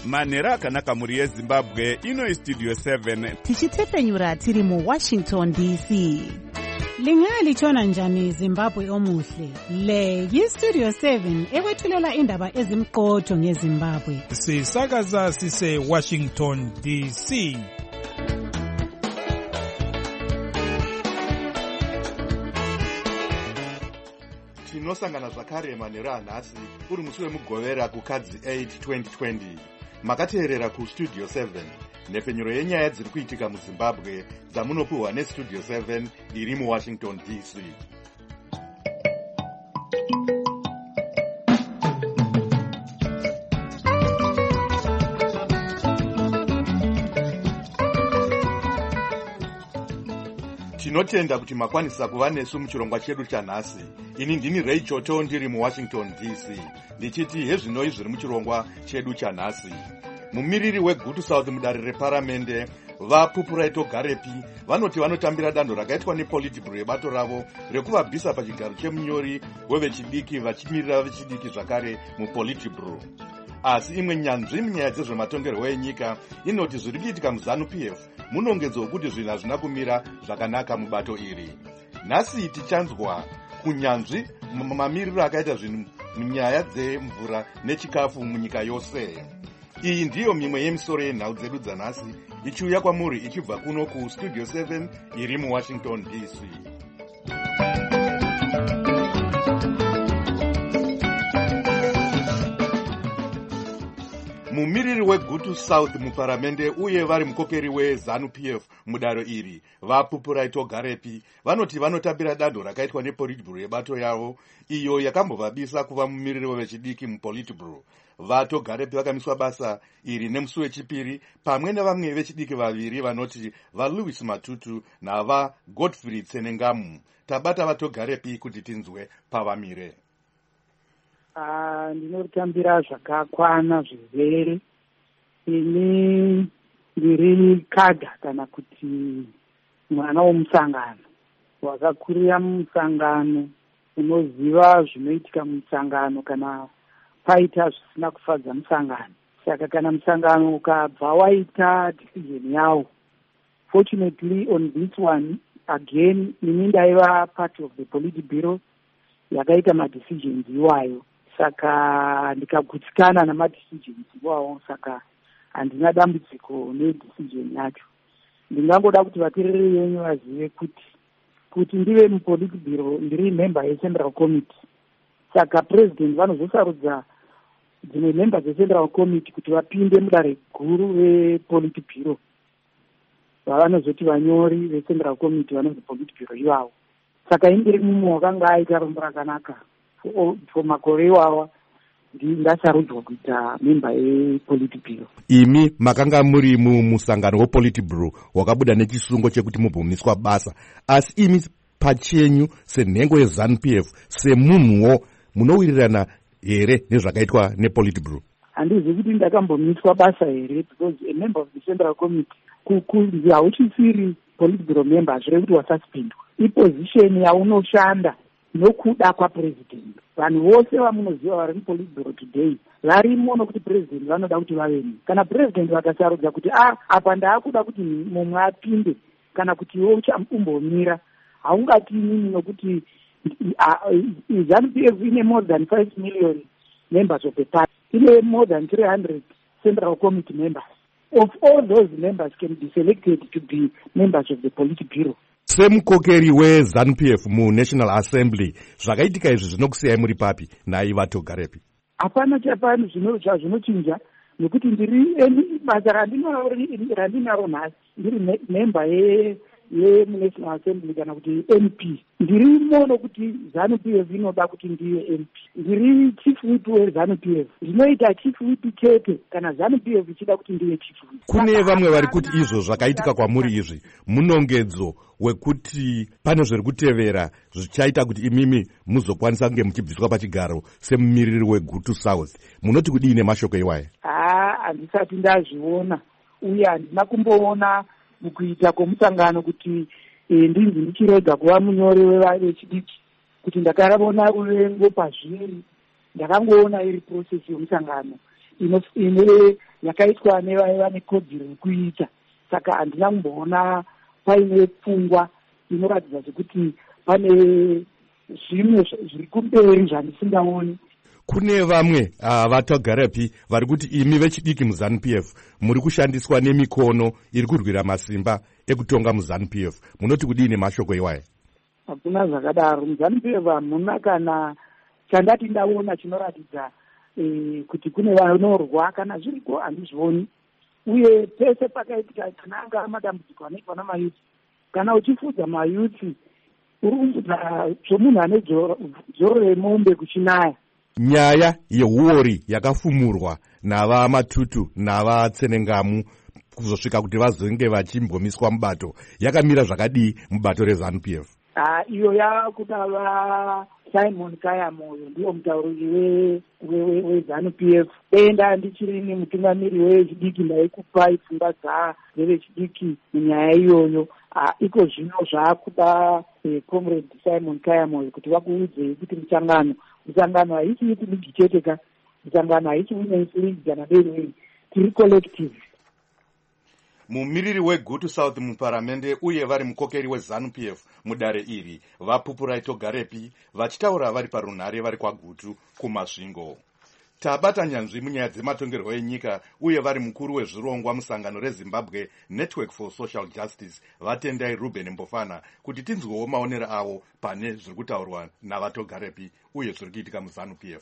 manhero akanaka mhuri yezimbabwe. Ino istudio 7 tichitepfenyura tiri muwashington dc. Lingalitshona njani Zimbabwe omuhle? Le yistudio 7 ekwethulela indaba ezimqotho ngeZimbabwe. Sisakaza sise Washington DC. Tinosangana zvakare manhero anhasi uri musi wemugovera kukadzi 8 2020. Makateerera kustudio 7 nhepfenyuro yenyaya dziri kuitika muZimbabwe dzamunopiwa nestudio 7 iri muWashington DC. Tinotenda kuti makwanisa kuva nesu muchirongwa chedu chanhasi. Ini ndini Ray Choto ndiri muWashington DC. Ndichiti hezvinoi zviri muchirongwa chedu chanhasi. Mumiriri weGutu South mudare reparamende vaPupuraito Garepi vanoti vanotambira dando rakaitwa nePolitburo yebato ravo rekuvabvisa pachigaro chemunyori wevechidiki vachimirira vechidiki zvakare muPolitburo. Asi imwe nyanzvi munyaya dzezvematongerwo enyika inoti zviri kuitika muZANU-PF munongedzo wekuti zvinhu hazvina kumira zvakanaka mubato iri. Nhasi tichanzwa kunyanzvi mamiriro akaita zvinhu munyaya dzemvura nechikafu munyika yose. Iyi ndiyo mimwe yemisoro yenhau dzedu dzanhasi ichiuya kwamuri ichibva kuno kustudio 7 iri muWashington DC. Mumiriri weGutu South muparamende uye vari mukokeri weZANU-PF mudaro iri vaPupuraito Garepi vanoti vanotambira dando rakaitwa nePolitburo yebato yavo iyo yakambovabisa kuva mumiriri wevechidiki muPolitburo. Vato Garepi vakamiswa basa iri nemusi wechipiri pamwe nevamwe vechidiki vaviri vanoti vaLouis Matutu navaGodfrey Tsenengamu. Tabata Vato Garepi kuti tinzwe pavamire. Ndinotambira zvakakwana zvizere. Ini ndiri kadha kana kuti mwana womusangano wakakurira mumusangano, unoziva zvinoitika mumusangano kana paita zvisina kufadza musangano. Saka kana musangano ukabva waita decision yawo, fortunately on this one again ini ndaiva part of the Politburo yakaita madecisions iwayo. Saka ndikagutsikana namadecisions iwawo, saka handina dambudziko nedecision yacho. Ndingangoda kuti vateereri venyu vazive kuti ndive muPolitburo ndiri member yeCentral Committee. Saka president vanozosarudza dzimwe member dzeCentral Committee kuti vapinde mudare guru vePolitburo, vavanozoti vanyori veCentral Committee vanonzi Politburo ivavo. Saka indiri mumwe wakanga aita rombo rakanaka for makore iwawa ndasarudzwa kuita member yePolitburo. Imi makanga muri mumusangano wePolitburo wakabuda nechisungo chekuti mubvumiswa basa, asi imi pachenyu senhengo yeZANU-PF semunhuwo munowirirana here nezvakaitwa nePolitburo? Handizi kuti ndakambomiswa basa here, because a member of the Central Committee kunzi hauchisiri Politburo member hazvirevi kuti wasuspendwa. Iposition yaunoshanda nokuda kwapresident. Vanhu vose vamunoziva vari muPolitburo today varimo nokuti president vanoda kuti vaveni. Kana president vakasarudza kuti apa ndaakuda kuti mumwe apinde kana kuti iwe uchamumbomira, haungati inini nokuti ZANU-PF ine more than 5 million members of the party. Ine more than 300 Central Committee members. Of all those members can be selected to be members of the Politburo. Semukokeri weZANU-PF muNational Assembly, zvakaitika izvi zvinokusiyai muri papi nayi Vato Garepi? Hapana chapano zvinochinja, nekuti ndiri basa randinaro nhasi ndiri member yemuNational Assembly kana kuti MP. Ndirimo nokuti ZANU-PF inoda kuti ndiye MP. Ndiri chief whip weZANU-PF. Zvinoita chief whip chete kana ZANU-PF ichida kuti ndiye chief whip. Kune vamwe vari kuti izvo zvakaitika kwamuri izvi munongedzo wekuti pane zviri kutevera zvichaita kuti imimi muzokwanisa kunge muchibviswa pachigaro semumiriri weGutu South. Munoti kudii nemashoko iwaya? Handisati ndazviona uye handina kumboona mukuita kwomusangano kuti ndinzi ndichirega kuva munyori wevechidiki, kuti ndakarabona ruvengo pazviri. Ndakangoona iri process yomusangano ine yakaitwa nevaiva nekodzero yekuita. Saka handina kumboona paine pfungwa inoratidza kuti pane zvimwe zviri kumberi zvandisingaoni. Kune vamwe vatogarapi vari kuti imi vechidiki muZANU-PF muri kushandiswa nemikono iri kurwira masimba ekutonga muZANU-PF. Munoti kudini mashoko iwaya? Hakuna zvakadaro. MuZANU-PF hamuna kana chandati ndaona chinoratidza kuti kune vanorwa, kana zviriko handizvioni. Uye pese pakaitika kana anga madambudziko anoitwa namayuthi, kana uchifudza mayuthi uri kufudza zvomunhu ane dzoro remombe kuchinaya. Nyaya yehuori yakafumurwa navaMatutu navaTsenengamu kuzosvika kuti vazonge vachimbomiswa mubato yakamira zvakadii mubato reZANU-PF? Iyo yakuda vaSimon Kayamoyo, ndiyo mutauriri weZANU-PF. Denda ndichiri mutungamiri wechidiki ndaikupai pfungwa dzevechidiki munyaya iyoyo. Iko zvino zvaakuda comrade Simon Kayamoyo kuti vakuudzei kuti musangano haisi iti ligi chete ka, musangano haisi women's league kana dei, tiri collective. Mumiriri weGutu South muparamende uye vari mukokeri weZANU-PF mudare iri vaPupurai Togarepi vachitaura vari parunhare vari kwaGutu kumasvingo. Tabata nyanzvi munyaya dzematongerwo enyika uye vari mukuru wezvirongwa musangano reZimbabwe Network for Social Justice vatendai Ruben Mbofana kuti tinzwewo maonero avo pane zviri kutaurwa navatogarepi uye zviri kuitika muZANU-PF.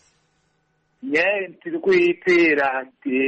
Nyaya tiri kuitira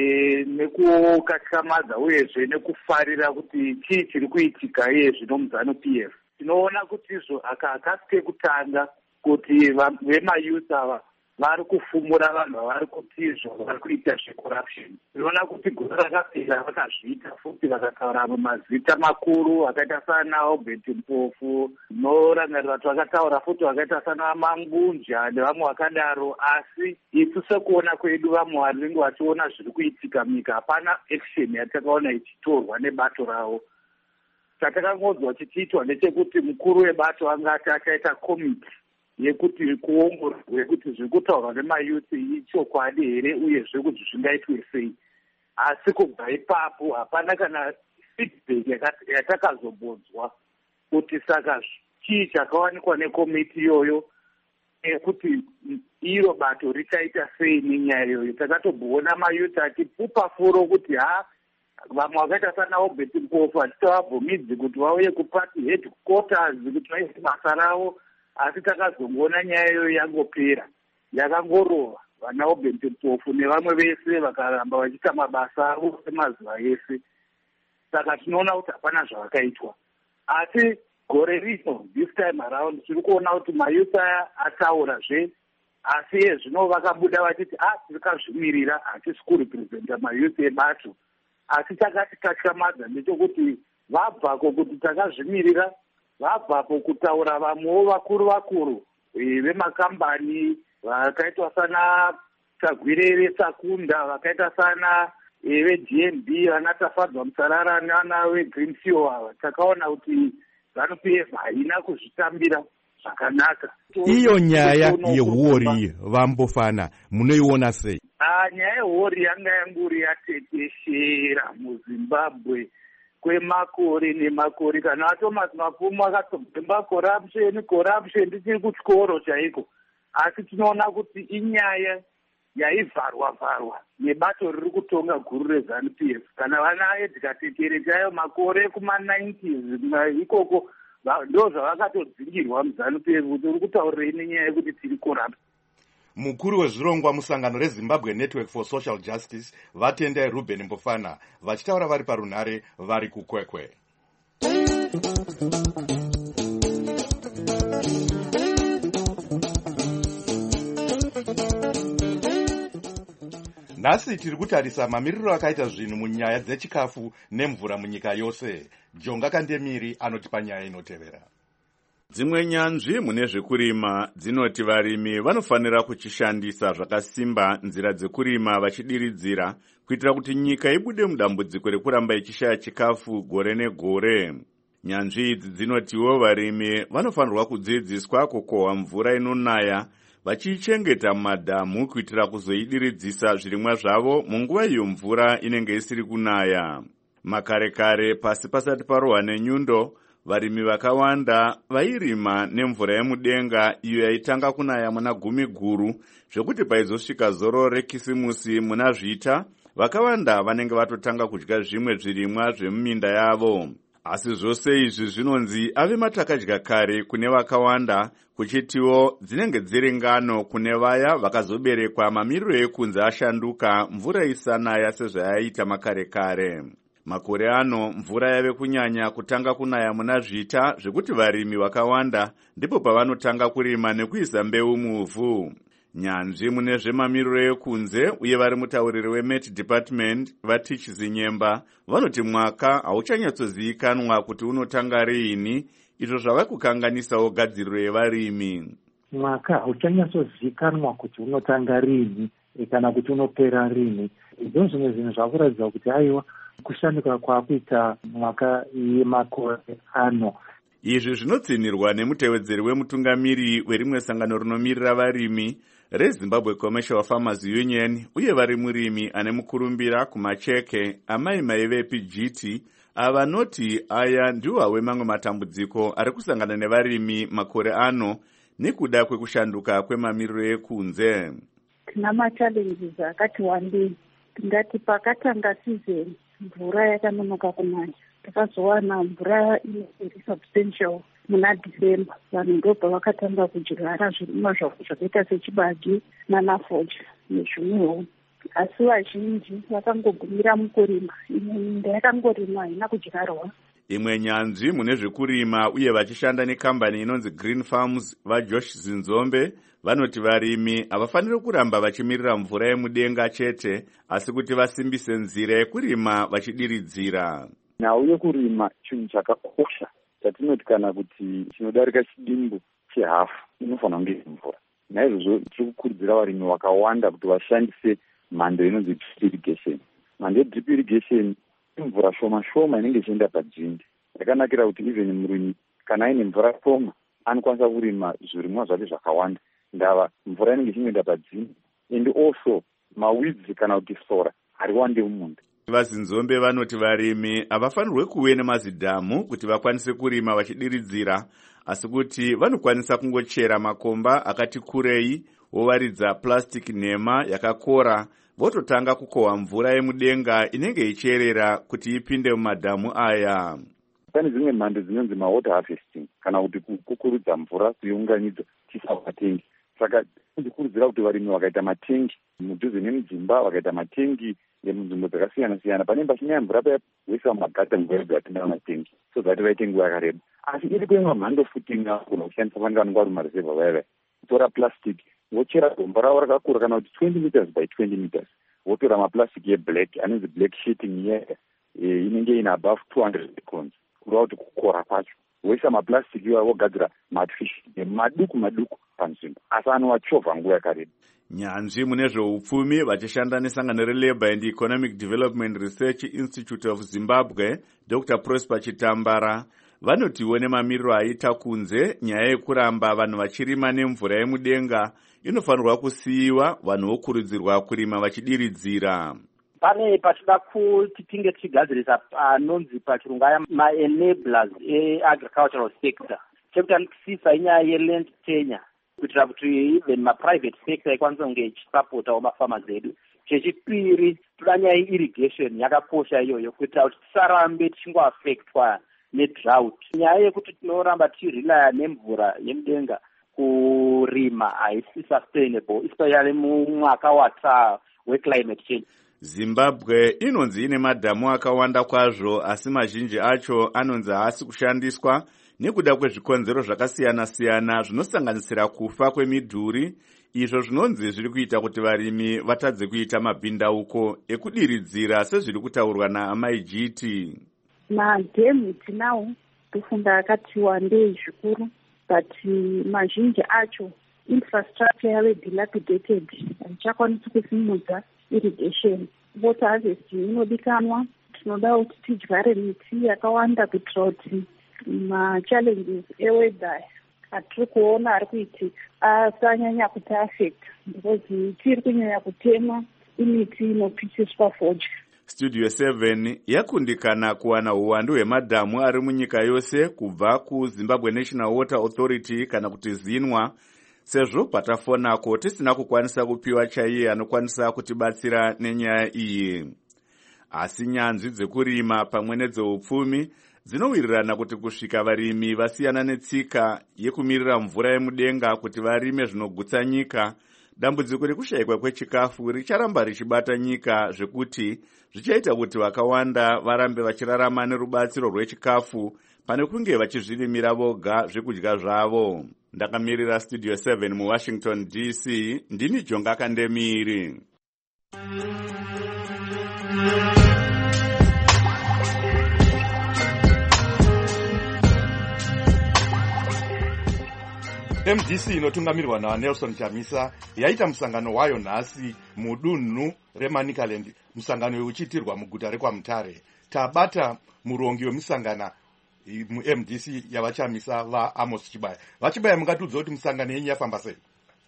nekukatyamadza uyezve nekufarira kuti chii chiri kuitika iye zvino muZANU-PF. Tinoona kuti izvo akakasike kutanga kuti vemayuth ava vari kufumura vanhu vavari kuti izvo vari kuita zvecorruption. Tinoona kuti gore rakapera vakazviita futi vakataura mazita makuru akaita sana Albert Mpofu, norangarira kuti vakataura futi vakaita sana Mangunja nevamwe vakadaro, asi isu sekuona kwedu vamwe vanenge vachiona zviri kuitika munyika hapana action yatakaona ichitorwa nebato ravo. Chatakangodzwa chichiitwa ndechekuti mukuru webato angati achaita komiti yekuti kuongororwe kuti zviri kutaurwa nemayuthi ichokwadi here uyezve kuti zvingaitwe sei. Asi kubva ipapo hapana kana feedback yatakazobonzwa kuti saka chii chakawanikwa nekomiti iyoyo, kuti iro bato richaita sei nenyaya iyoyo. Takatoboona mayuthi achipupa furo kuti vamwe vakaita sana Albert Mpofu hatitavabvumidzi kuti vauye kuparty headquarters kuti vaite basa ravo, asi takazongoona nyaya iyoyo yangopera, yakangorova. Vana Albert Mpofu nevamwe vese vakaramba vachiita mabasa avo semazuva ese. Saka tinoona kuti hapana zvavakaitwa. Asi gore rino, this time around, tiri kuona kuti mayuth aya ataurazve, asi zvino vakabuda vachiti tiri kazvimirira, hatisi kurepresenta mayuth ebato. Asi takati tatyamadza ndechekuti vabvako kuti takazvimirira, vabvapo kutaura vamwewo vakuru vemakambani vakaitwa sana Tagwirere Sakunda, vakaita sana veGNB vana Tafadzwa Musarara nana veGreen Fuel ava. Takaona kuti ZANU-PF haina kuzvitambira zvakanaka. Iyo nyaya yehuori vaMbofana munoiona sei? Nyaya yehuori yanga yanguri yatekeshera muZimbabwe kwemakore nemakore. Kana Thomas Mafumo akatobhemba corruption tichiri kuchikoro chaiko. Asi tinoona kuti inyaya yaivharwa nebato riri kutonga guru reZANU-PF. Kana vana Edgar Tekere chaiyo makore kuma-90s ikoko ndo zvavakatodzingirwa muZANU-PF kuti uri kutaurei nenyaya yekuti tiri corrupt. Mukuru wezvirongwa musangano reZimbabwe Network for Social Justice vatendai Ruben Mbofana vachitaura vari parunhare vari kukwekwe. Nhasi tiri kutarisa mamiriro akaita zvinhu munyaya dzechikafu nemvura munyika yose. Jonga Kandemiri anotipa nyaya inotevera. Dzimwe nyanzvi mune zvekurima dzinoti varimi vanofanira kuchishandisa zvakasimba nzira dzekurima vachidiridzira kuitira kuti nyika ibude mudambudziko rekuramba ichishaya chikafu gore negore. Nyanzvi idzi dzinotiwo varimi vanofanirwa kudzidziswa kukohwa mvura inonaya vachiichengeta mumadhamu kuitira kuzoidiridzisa zvirimwa zvavo munguva iyo mvura inenge isiri kunaya. Makare kare pasi pasati parohwa nenyundo, varimi vakawanda vairima nemvura yemudenga iyo yaitanga kunaya muna Gumi Guru, zvekuti paizosvika zoro rekisimusi muna Zvita, vakawanda vanenge vatotanga kudya zvimwe zvirimwa zvemuminda yavo. Asi zvose izvi zvinonzi ave matakadya kare kune vakawanda, kuchitiwo dzinenge dziri ngano kune vaya vakazoberekwa mamiriro ekunze ashanduka, mvura isanaya sezvayaita makare kare. Makore ano mvura yave kunyanya kutanga kunaya muna Zvita, zvekuti varimi vakawanda ndipo pavanotanga kurima nekuisa mbeu muvhu. Nyanzvi mune zvemamiriro ekunze uye vari mutauriri weMet Department vatichi Zinyemba vanoti mwaka hauchanyatsozivikanwa kuti unotanga riini, izvo zvava kukanganisawo gadziriro yevarimi. Mwaka hauchanyatsozivikanwa kuti unotanga riini kana kuti unopera riini. Izvo zvimwe zvinhu zvakuratidza kuti aiwa kushanduka kwakuita mwaka yemakore ano. Izvi zvinotsinirwa nemutevedzeri wemutungamiri werimwe sangano rinomirira varimi reZimbabwe Commercial Farmers Union uye vari murimi ane mukurumbira kumacheke Amai Maivepi GT, avanoti aya ndiwo hawe mamwe matambudziko ari kusangana nevarimi makore ano nekuda kwekushanduka kwemamiriro ekunze. Tina machallenges akati wandei. Tingati pakatanga season mvura yakanonoka kunaya, takazowana mvura iri substantial muna December. Vanhu ndobva vakatanga kudyara zvirimwa zvakaita sechibage nanafoja nezvimwewo. Asi vazhinji vakangogumira mukurima. Imwe minda yakangorimwa haina kudyarwa. Imwe nyanzvi mune zvekurima uye vachishanda nekambani inonzi Green Farms vaJosh Zinzombe vanoti varimi havafaniri kuramba vachimirira mvura yemudenga chete, asi kuti vasimbise nzira yekurima vachidiridzira. Nhau yekurima chinhu chakakosha chatinoti kana kuti chinodarika chidimbu chehafu inofanira kunge mvura. Naizvozvo tiri kukurudzira varimi vakawanda kuti vashandise mhando inonzi drip irrigation. Mhando yedrip irrigation imvura shoma shoma inenge ichienda padzinde. Yakanakira kuti even murimi kana aine mvura shoma anokwanisa kurima zvirimwa zvake zvakawanda. Ndava mvura inenge ichienda padzinde, and also mawidzi kana kuti sora hariwande mumunda. VaZinzombe vanoti varimi havafanirwe kuve nemazidhamu kuti vakwanise kurima vachidiridzira, asi kuti vanokwanisa kungochera makomba akati kurei, vowaridza plastic nhema yakakora, vototanga kukohwa mvura yemudenga inenge ichierera kuti ipinde mumadhamu aya. Pane dzimwe mhando dzinonzi mawater harvesting kana kuti kukurudza mvura kuiunganidza tisavatengi. Saka ndikurudzira kuti varimi vakaita matengi mudhuze nemudzimba, vakaita matengi munzvimbo dzakasiyana siyana, panenge pachinaya mvura paya voisa mumagata nguva yega vatinda matengi, so that vaite nguva yakareba. Asi iri kuimwe mhando futi ingagona kushandisa vanenge vanenge vari mumareserva vaya kutora plastic vochera gomba ravo rakakura kana kuti 20 meters by 20 meters, votora maplastic yeblack anonzi black sheeting inenge ina above 200 tons, kureva kuti kukora kwacho voisa maplastic iwayo vogadzira matfish maduku maduku panzvimbo, asi anovachovha nguva yakareba. Nyanzvi mune zveupfumi vachishanda nesangano reLabour and Economic Development Research Institute of Zimbabwe, Dr. Prosper Chitambara, vanotiwo nemamiriro aita kunze nyaya yekuramba vanhu vachirima nemvura yemudenga inofanirwa kusiyiwa, vanhu vokurudzirwa kurima vachidiridzira. Pane patida kuti tinge tichigadzirisa anonzi pachirungu aya ma-enablers e-agricultural sector. Chekutanga inyaya ye-land tenure, kuitira kuti even ma-private sector ikwanisa kunge ichisapotawo mafarmers edu. Chechipiri, toda nyaya ye-irrigation yakakosha iyoyo, kuitira kuti tisarambe tichingoaffectwa nedrought. Nyaya yekuti tinoramba tichirelaya nemvura yemudenga kurima haisi sustainable, especially mumwaka wataa weclimate change. Zimbabwe inonzi ine madhamu akawanda kwazvo, asi mazhinji acho anonzi haasi kushandiswa nekuda kwezvikonzero zvakasiyana siyana zvinosanganisira kufa kwemidhuri, izvo zvinonzi zviri kuita kuti varimi vatadze kuita mabhindauko ekudiridzira sezviri kutaurwa naAmai GT. Madhemu tinawo kufunda akati wandei zvikuru, but mazhinji acho infrastructure yave dilapidated, haichakwanisi kusimudza irrigation. Water harvest inodikanwa, tinoda kuti tidyare miti yakawanda kuitira kuti machallenges eweather hatiri kuona ari kuitika asanyanya kuti afekta because tiri kunyanya kutema imiti inopisiswa fodya. Studio 7 yakundikana kuwana uwandu hwemadhamu ari munyika yose kubva kuZimbabwe National Water Authority kana kuti ZINWA, sezvo patafonako tisina kukwanisa kupiwa chaiye anokwanisa kutibatsira nenyaya iyi. Asi nyanzvi dzekurima pamwe nedzeupfumi dzinowirirana kuti kusvika varimi vasiyana netsika yekumirira mvura yemudenga kuti varime zvinogutsa nyika, dambudziko rekushayikwa kwechikafu richaramba richibata nyika zvekuti zvichaita kuti vakawanda varambe vachirarama nerubatsiro rwechikafu pane kunge vachizvirimira voga zvekudya zvavo. Ndakamirira Studio 7 muWashington DC, ndini Jonga Kandemiri. MDC inotungamirwa naNelson Chamisa yaita musangano wayo nhasi mudunhu reManicaland, musangano uchiitirwa muguta rekwaMutare. Tabata murongi wemusangana muMDC yavachamisa vaAmos Chibaya. Vachibaya, mungatudza kuti musangano yenyu yafamba sei?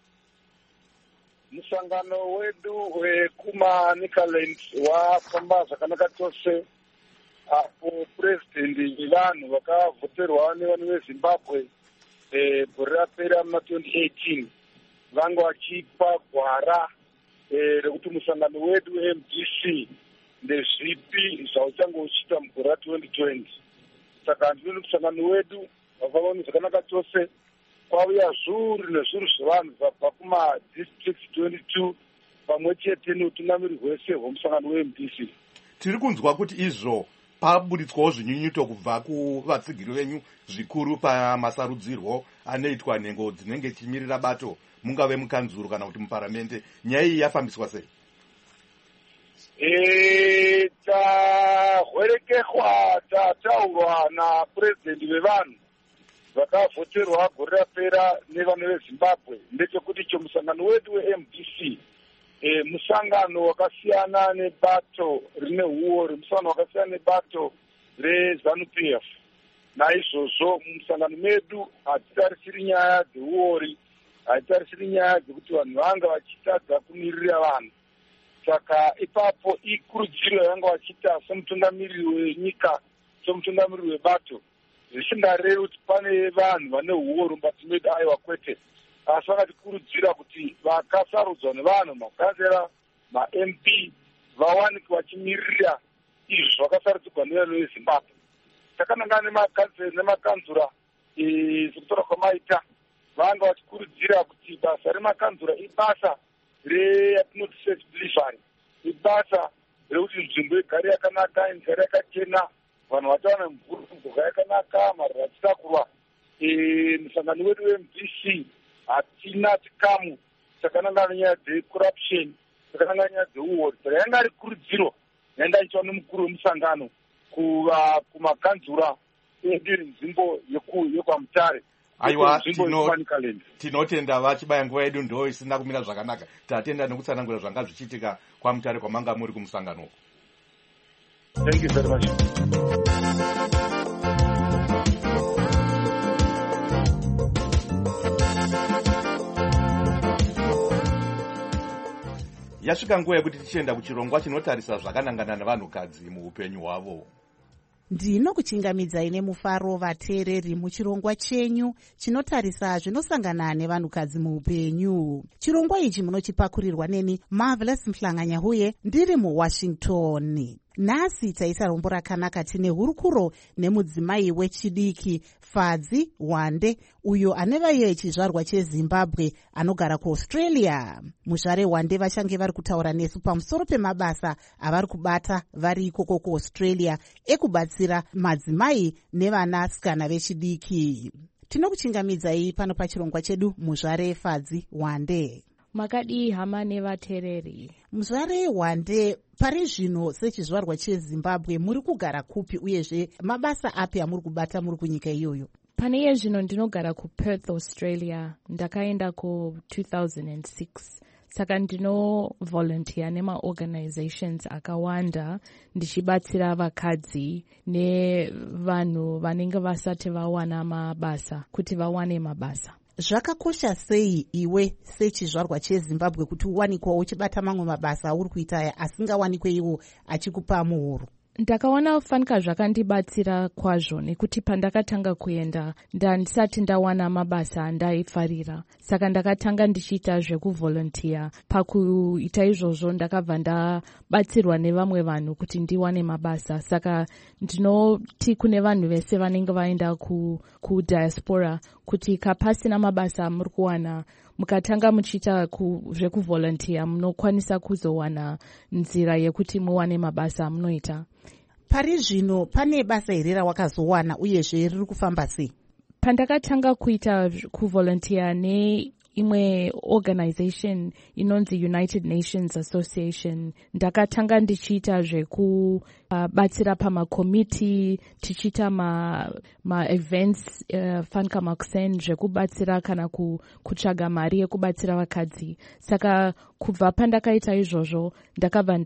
Musangano wedu wekuManicaland wafamba zvakanaka chose. Apo purezidendi vevanhu vakavhoterwa nevanhu veZimbabwe gore rapera muna 2018 vanga vachipa gwara rekuti musangano wedu MDC ndezvipi zvauchange uchiita mugore ra2020. Saka ndinoti musangano wedu wafamba zvakanaka chose. Kwauya zviuru nezviuru zvevanhu vabva kumadistricts 22 pamwe chete neutungamiri hwese hwemusangano weMDC. Tiri kunzwa kuti izvo paburitswawo zvinyunyuto kubva kuvatsigiri venyu zvikuru pamasarudzirwo anoitwa nhengo dzinenge chimirira bato, mungave mukanzuru kana kuti muparamendi. Nyaya iyi yafambiswa sei? Tahwerekehwa tataurwa napurezidendi vevanhu vakavhoterwa gore rapera nevanhu veZimbabwe ndechekuti chomusangano wedu weMDC musangano wakasiyana nebato rine huori, musangano wakasiyana nebato reZANU-PF. Naizvozvo musangano medu hatitarisiri nyaya dzeuori, hatitarisiri nyaya dzekuti vanhu vanga vachitadza kumirira vanhu. Saka ipapo ikurudziro yavanga vachiita semutungamiriri wenyika, semutungamiriri webato, zvisingarevi kuti pane vanhu vane huori mubati medu aiwa kwete, asi vakatikurudzira kuti vakasarudzwa nevanhu, makanzera, maMP, vawanike vachimirira izvi zvakasarudzirwa nevanhu veZimbabwe. Takanangana nemakanzura sekutora kwamaita, vanga vachikurudzira kuti basa remakanzura ibasa reyatinoti safe delivery, ibasa rekuti nzvimbo igare yakanaka, igare yakachena, vanhu vatawana mvura yakanaka, marara achitakurwa. Musangano wedu weMDC hatina chikamu chakanangana nyaya dzecorruption, chakanangana nyaya dzeuori. Saka yanga ari kurudziro yaenda ichwa nemukuru wemusangano kumakanzura edu nzvimbo yekwaMutare. Aiwa, tinotenda Vachibaya, nguva yedu ndo isina kumira zvakanaka. Tatenda nekutsanangura zvanga zvichiitika kwaMutare kwamanga muri kumusangano. Thank you very much. Yasvika nguva yekuti tichienda kuchirongwa chinotarisa zvakanangana navanhukadzi muupenyu hwavo. Ndinokuchingamidzai nemufaro vateereri muchirongwa chenyu chinotarisa zvinosangana nevanhukadzi muupenyu. Chirongwa ichi munochipakurirwa neni Marvelous Mhlanganya huye ndiri muWashington. Nhasi taisa rombo rakanaka tine hurukuro nemudzimai wechidiki Fadzi Wande, uyo ane vaiye chizvarwa cheZimbabwe anogara kuAustralia. Muzvare Wande vachange vari kutaura nesu pamusoro pemabasa avari kubata vari ikoko kuAustralia ekubatsira madzimai nevanasikana vechidiki. Tinokuchingamidzai pano pachirongwa chedu Muzvare Fadzi Wande. Makadi hama nevateereri. Muzvare Wande, pari zvino sechizvarwa cheZimbabwe muri kugara kupi uyezve mabasa api amuri kubata muri kunyika iyoyo? Pane iye zvino ndinogara kuPerth, Australia. Ndakaenda ku 2006. saka ndinovolunteer nemaorganizations akawanda ndichibatsira vakadzi nevanhu vanenge vasati vawana mabasa kuti vawane mabasa. Zvakakosha sei iwe sechizvarwa cheZimbabwe kuti uwanikwa uchibata mamwe mabasa auri kuita asingawanikwe iwo achikupa muhoro? Ndakaona fanika zvakandibatsira kwazvo nekuti pandakatanga kuenda ndisati ndawana mabasa ndaifarira, saka ndakatanga ndichiita zvekuvolunteer. Pakuita izvozvo ndakabva ndabatsirwa nevamwe vanhu kuti ndiwane mabasa, saka ndinoti kune vanhu vese vanenge vaenda kudiaspora kuti kapasina mabasa muri kuwana, mukatanga muchiita zvekuvolunteer munokwanisa kuzowana nzira yekuti muwane mabasa munoita. Pari zvino pane basa here rawakazowana uyezve riri kufamba sei? Pandakatanga kuita kuvolunteer neimwe organization inonzi United Nations Association, ndakatanga ndichiita zvekubatsira pamakomiti, tichiita ma-events fanika makusen zvekubatsira kana kutsvaga mari yekubatsira vakadzi. Saka kubva pandakaita izvozvo ndakabva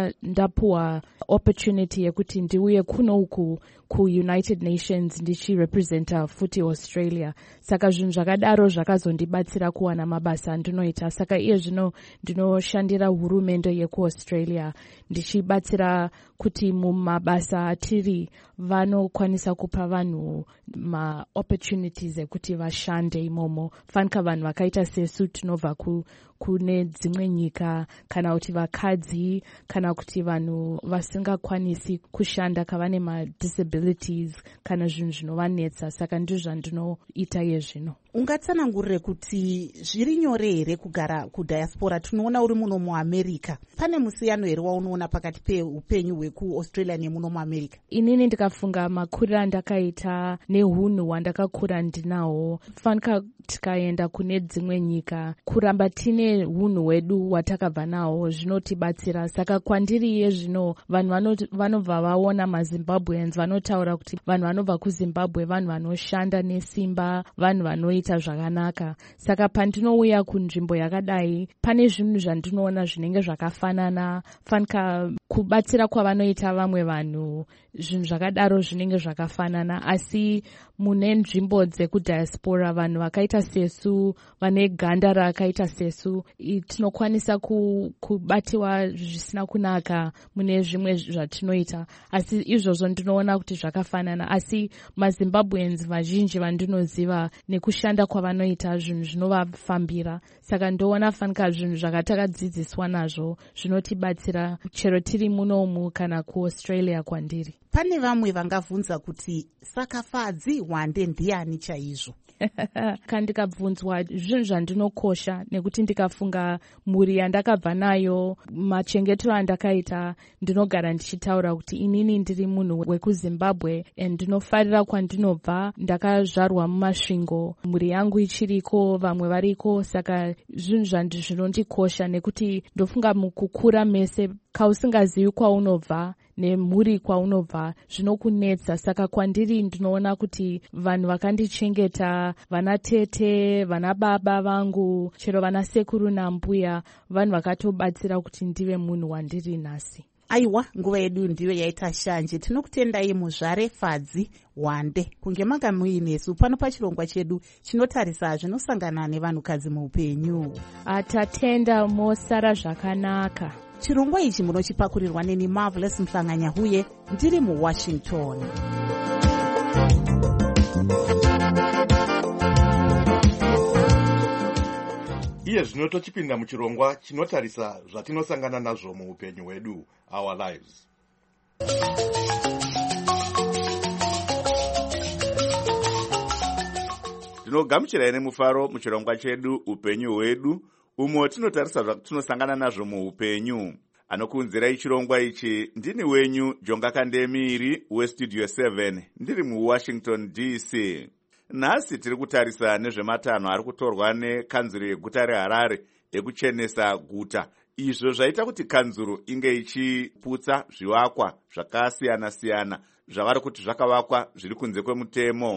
ndapuwa opportunity yekuti ndiuye kuno uku kuUnited Nations ndichirepresenta futi Australia. Saka zvinhu zvakadaro zvakazondibatsira kuwana mabasa ndinoita. Saka iye zvino ndinoshandira hurumende yekuAustralia ndichibatsira kuti mumabasa atiri vanokwanisa kupa vanhu ma-opportunities ekuti vashande imomo. Fanika vanhu vakaita sesu tinobva kune dzimwe nyika, kana kuti vakadzi, kana kuti vanhu vasingakwanisi kushanda kavane ma-disabilities kana zvinhu zvinovanetsa. Saka ndizvo zvandinoita yezvino. Ungatsanangurire kuti zviri nyore here kugara kudiaspora? Tinoona uri muno muAmerica. Pane musiyano here waunoona pakati peupenyu hwekuAustralia nemuno muAmerica? Inini ndikafunga makuriro andakaita neunhu hwandakakura ndinawo, fanika tikaenda kune dzimwe nyika kuramba tine hunhu hwedu hwatakabva nawo zvinotibatsira. Saka kwandiri iye zvino vanhu vanobva vaona maZimbabweans vanotaura kuti vanhu vanobva kuZimbabwe vanhu vanoshanda nesimba, vanhu vanoita zvakanaka. Saka pandinouya kunzvimbo yakadai pane zvinhu zvandinoona zvinenge zvakafanana, fanika kubatsira kwavanoita vamwe vanhu, zvinhu zvakadaro zvinenge zvakafanana. Asi mune nzvimbo dzekudiaspora vanhu vakaita sesu, vane ganda rakaita sesu, tinokwanisa kubatiwa zvisina kunaka mune zvimwe zvatinoita. Asi izvozvo ndinoona kuti zvakafanana. Asi maZimbabweans vazhinji vandinoziva nekushanda kwavanoita zvinhu zvinovafambira. Saka ndoona fanika zvinhu zvakatakadzidziswa nazvo zvinotibatsira chero tiri munomu kana kuAustralia kwandiri. Pane vamwe vangabvunza kuti sakafadzi Wande ndiani chaizvo? Kandikabvunzwa zvinhu zvandinokosha nekuti ndikafunga mhuri yandakabva nayo, machengetero andakaita, ndinogara ndichitaura kuti inini ndiri munhu wekuZimbabwe ndinofarira kwandinobva, ndakazvarwa mumasvingo, mhuri yangu ichiriko, vamwe variko. Saka zvinhu zvinondikosha nekuti ndofunga mukukura mese kausingazivi kwaunobva nemhuri kwaunobva zvinokunetsa. Saka kwandiri ndinoona kuti vanhu vakandichengeta, vana tete, vana baba vangu, chero vana sekuru nambuya, vanhu vakatobatsira kuti ndive munhu wandiri nhasi. Aiwa, nguva yedu ndiyo yaita shanje. Tinokutendai muzvare Fadzi Wande kunge manga muinesu pano pachirongwa chedu chinotarisa zvinosangana nevanhukadzi muupenyu. Tatenda mosara zvakanaka. Chirongwa ichi munochipakurirwa neni Marvelous Mhlanganyahuye ndiri muWashington. Iye zvino tochipinda muchirongwa chinotarisa zvatinosangana nazvo muupenyu hwedu, our lives. Tinogamuchirai nemufaro muchirongwa chedu upenyu hwedu, umo tinotarisa zvatinosangana nazvo muupenyu. Anokuunzirai chirongwa ichi ndini wenyu Jonga Kandemiri weStudio 7 ndiri muWashington DC. Nhasi tiri kutarisa nezvematanho ari kutorwa nekanzuro yeguta reHarare ekuchenesa guta, izvo zvaita kuti kanzuro inge ichiputsa zvivakwa zvakasiyana-siyana zvavari kuti zvakavakwa zviri kunze kwemutemo.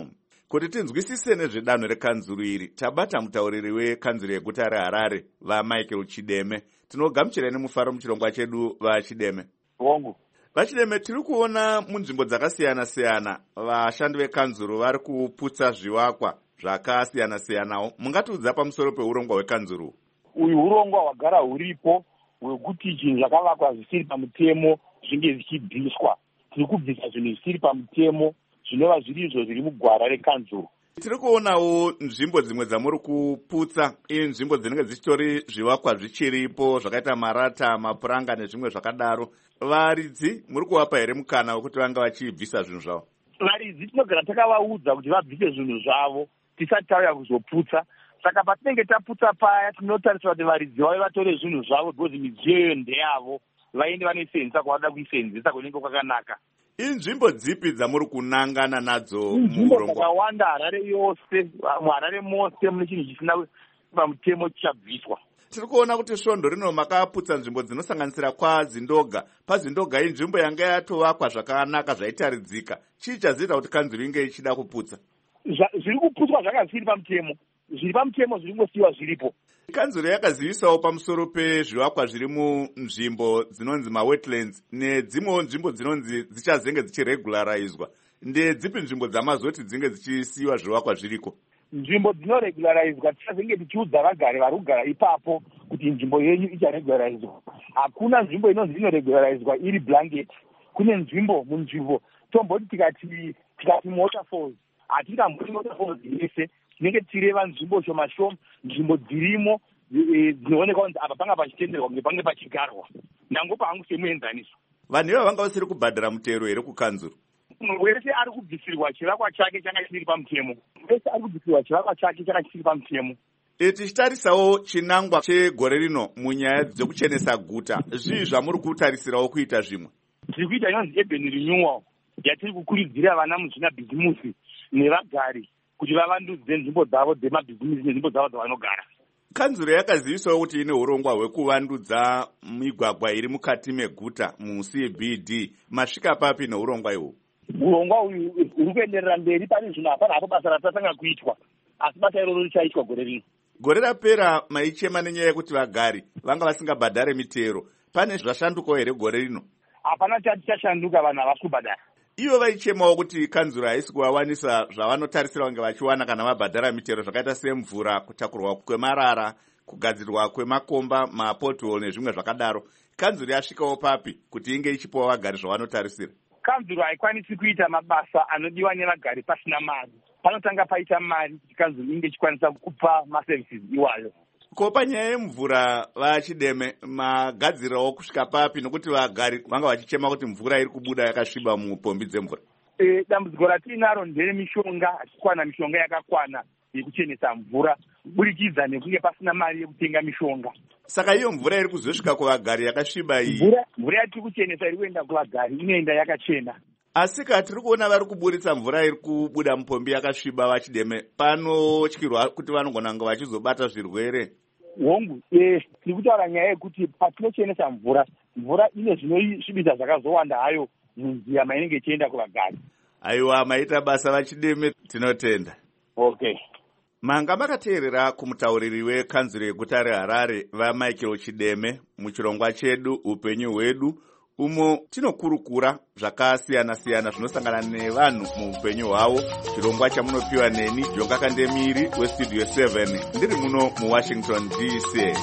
Kuti tinzwisise nezvedanho rekanzuru iri, tabata mutauriri wekanzuru yeguta reHarare, vaMichael Chideme. Tinogamuchirai nemufaro muchirongwa chedu vaChideme. Bongo. VaChideme, tiri kuona munzvimbo dzakasiyana-siyana vashandi vekanzuru vari kuputsa zvivakwa zvakasiyana-siyanawo. Mungatiudza pamusoro peurongwa hwekanzuru? Uyu urongwa hwagara huripo hwekuti zvinhu zvakavakwa zvisiri pamutemo zvinge zvichibviswa. Tiri kubvisa zvinhu zvisiri pamutemo zvinova zvirizvo zviri mugwara rekanzuru. Tiri kuonawo nzvimbo dzimwe dzamuri kuputsa nzvimbo dzinenge dzichitori zvivakwa zvichiripo zvakaita marata, mapuranga nezvimwe zvakadaro. Varidzi muri kuvapa here mukana wekuti vanga vachibvisa zvinhu zvavo? Varidzi tinogara takavaudza kuti vabvise zvinhu zvavo tisati tauya kuzoputsa. Saka patinenge taputsa paya tinotarisa kuti varidzi vave vatore zvinhu zvavo because midziyo iyoyo ndeyavo, vaende vanoisenzesa kwavada kuisenzesa kunenge kwakanaka. Inzvimbo dzipi dzamuri kunangana nadzo muurongwa? Dzakawanda Harare yose, muHarare mose mune chinhu chisina pamutemo chichabviswa. Tiri kuona kuti svondo rino makaputsa nzvimbo dzinosanganisira kwaZindoga. PaZindoga inzvimbo yanga yatovakwa zvakanaka zvaitaridzika. Chii chazoita kuti kanzuru inge ichida kuputsa? Zviri kuputswa zvanga zvisiri pamutemo. Zviri pamutemo zviri kungosiyiwa zviripo. Kanzuru yakazivisawo pamusoro pezvivakwa zviri munzvimbo dzinonzi mawetlands nedzimwewo nzvimbo dzinonzi dzichazenge dzichiregularizwa. Ndedzipi nzvimbo dzamazoti dzinge dzichisiyiwa zvivakwa zviriko? Nzvimbo dzinoregularizwa tichazenge tichiudza vagari vari kugara ipapo kuti nzvimbo yenyu icharegularizwa. Hakuna nzvimbo inonzi inoregularizwa iri blanket. Kune munzvimbo tomboti tikati waterfalls. Hatingambori waterfalls yese. Tinenge tichireva nzvimbo shoma-shoma, nzvimbo dzirimo dzinoonekwa kuti apa panga pachitenderwa kunge pange pachigarwa. Ndango pahangu semuenzaniso. Vanhu iva vanga vasiri kubhadhara mutero here kukanzuru? Munhu wese ari kubvisirwa chivakwa chake changa chisiri pamutemo. Wese ari kubvisirwa chivakwa chake changa chisiri pamutemo. Tichitarisawo chinangwa chegore rino munyaya dzekuchenesa guta, zvii zvamuri kutarisirawo kuita zvimwe? Tiri kuita inonzi urban renewal yatiri kukurudzira vana muzvinabhizimusi nevagari kuti vavandudze nzvimbo dzavo dzemabhizimusi nenzvimbo dzavo dzavanogara. Kanzuru yakazivisawo kuti ine urongwa hwekuvandudza migwagwa iri mukati meguta muCBD. Masvika papi neurongwa ihwo? Urongwa uyu uri kuenderera mberi. Pane zvinhu hapana hapo basa ratatanga kuitwa, asi basa iroro richaitwa gore rino. Gore rapera maichema nenyaya yekuti vagari vanga vasingabhadhare mitero. Pane zvashandukawo here gore rino? Hapana chashanduka, vanhu havasi kubhadhara. Ivo vaichemawo kuti kanzuru haisi kuvawanisa zvavanotarisira kunge vachiwana kana vabhadhara mitero, zvakaita semvura, kutakurwa kwemarara, kugadzirwa kwemakomba, mapothole nezvimwe zvakadaro. Kanzuru yasvikawo papi kuti inge ichipawo vagari zvavanotarisira? Kanzuru haikwanisi kuita mabasa anodiwa nevagari pasina mari. Panotanga paita mari kuti kanzuru inge ichikwanisa kupa maservices iwayo. Ko panyaya yemvura vaChideme magadzirawo kusvika papi, nokuti vagari vanga vachichema kuti mvura iri kubuda yakasviba mupombi dzemvura? Dambudziko ratinaro nderemishonga. Hatikwana mishonga yakakwana yekuchenesa mvura kuburikidza nekunge pasina mari yekutenga mishonga. Saka iyo mvura iri kuzosvika kuvagari yakasviba iyi, mvura yatiri kuchenesa iri kuenda kuvagari inoenda yakachena. Asi tiri kuona vari kuburitsa mvura iri kubuda mupombi yakasviba vaChideme, panotyirwa kuti vanogona kunge vachizobata zvirwere. Hongu, tiri kutaura nyaya yekuti patinochenesa mvura ine zvinoisvibisa zvakazowanda hayo munzira mainenge ichienda kuvagari. Aiwa, maita basa vaChideme, tinotenda. Okay. Manga makateerera kumutauriri wekanzuru yeguta reHarare vaMichael Chideme muchirongwa chedu upenyu hwedu, umo tinokurukura zvakasiyana-siyana zvinosangana nevanhu muupenyu hwavo. Chirongwa chamunopiwa neni Jonga Kandemiri weStudio 7 ndiri muno muWashington DC.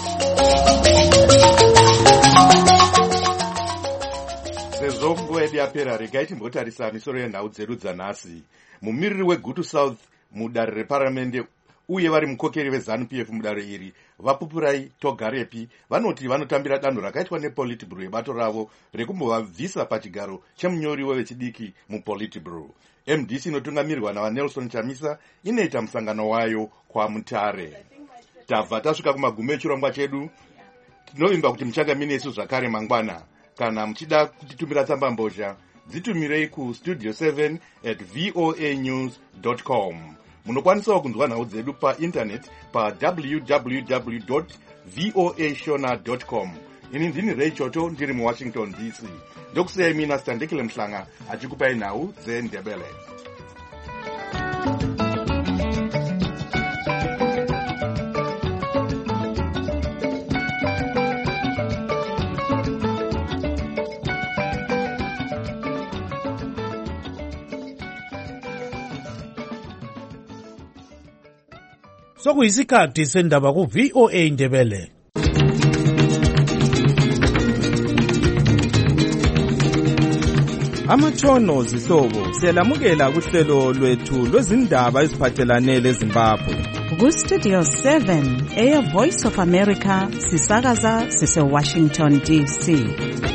Sezvo nguva yedu yapera, regai timbotarisa misoro yenhau dzedu dzanhasi. Mumiriri weGutu South mudare reparamende uye vari mukokeri veZANU-PF mudare iri, Vapupurai Togarepi, vanoti vanotambira danho rakaitwa nePolitburo yebato ravo rekumbovabvisa pachigaro chemunyori wevechidiki muPolitburo. MDC inotungamirirwa navaNelson Chamisa inoita musangano wayo kwaMutare. Tabva tasvika kumagumo echirongwa chedu. Tinovimba kuti muchanga minesu zvakare mangwana. Kana muchida kutitumira tsamba mbozha, dzitumirei kustudio 7@voanews.com. Munokwanisawo kunzwa nhau dzedu painternet www.voashona.com. Ini ndini Ray Choto ndiri muWashington DC. Ndokusiyai mina Standekile Mhlanga achikupai nhau dzeNdebele. Sokuyisikhathi sendaba ku VOA Indebele. Amatshono zihlobo siyalamukela kuhlelo lwethu lwezindaba eziphathelane leZimbabwe. Ku-Studio 7 Air Voice of America sisakaza sise-Washington DC.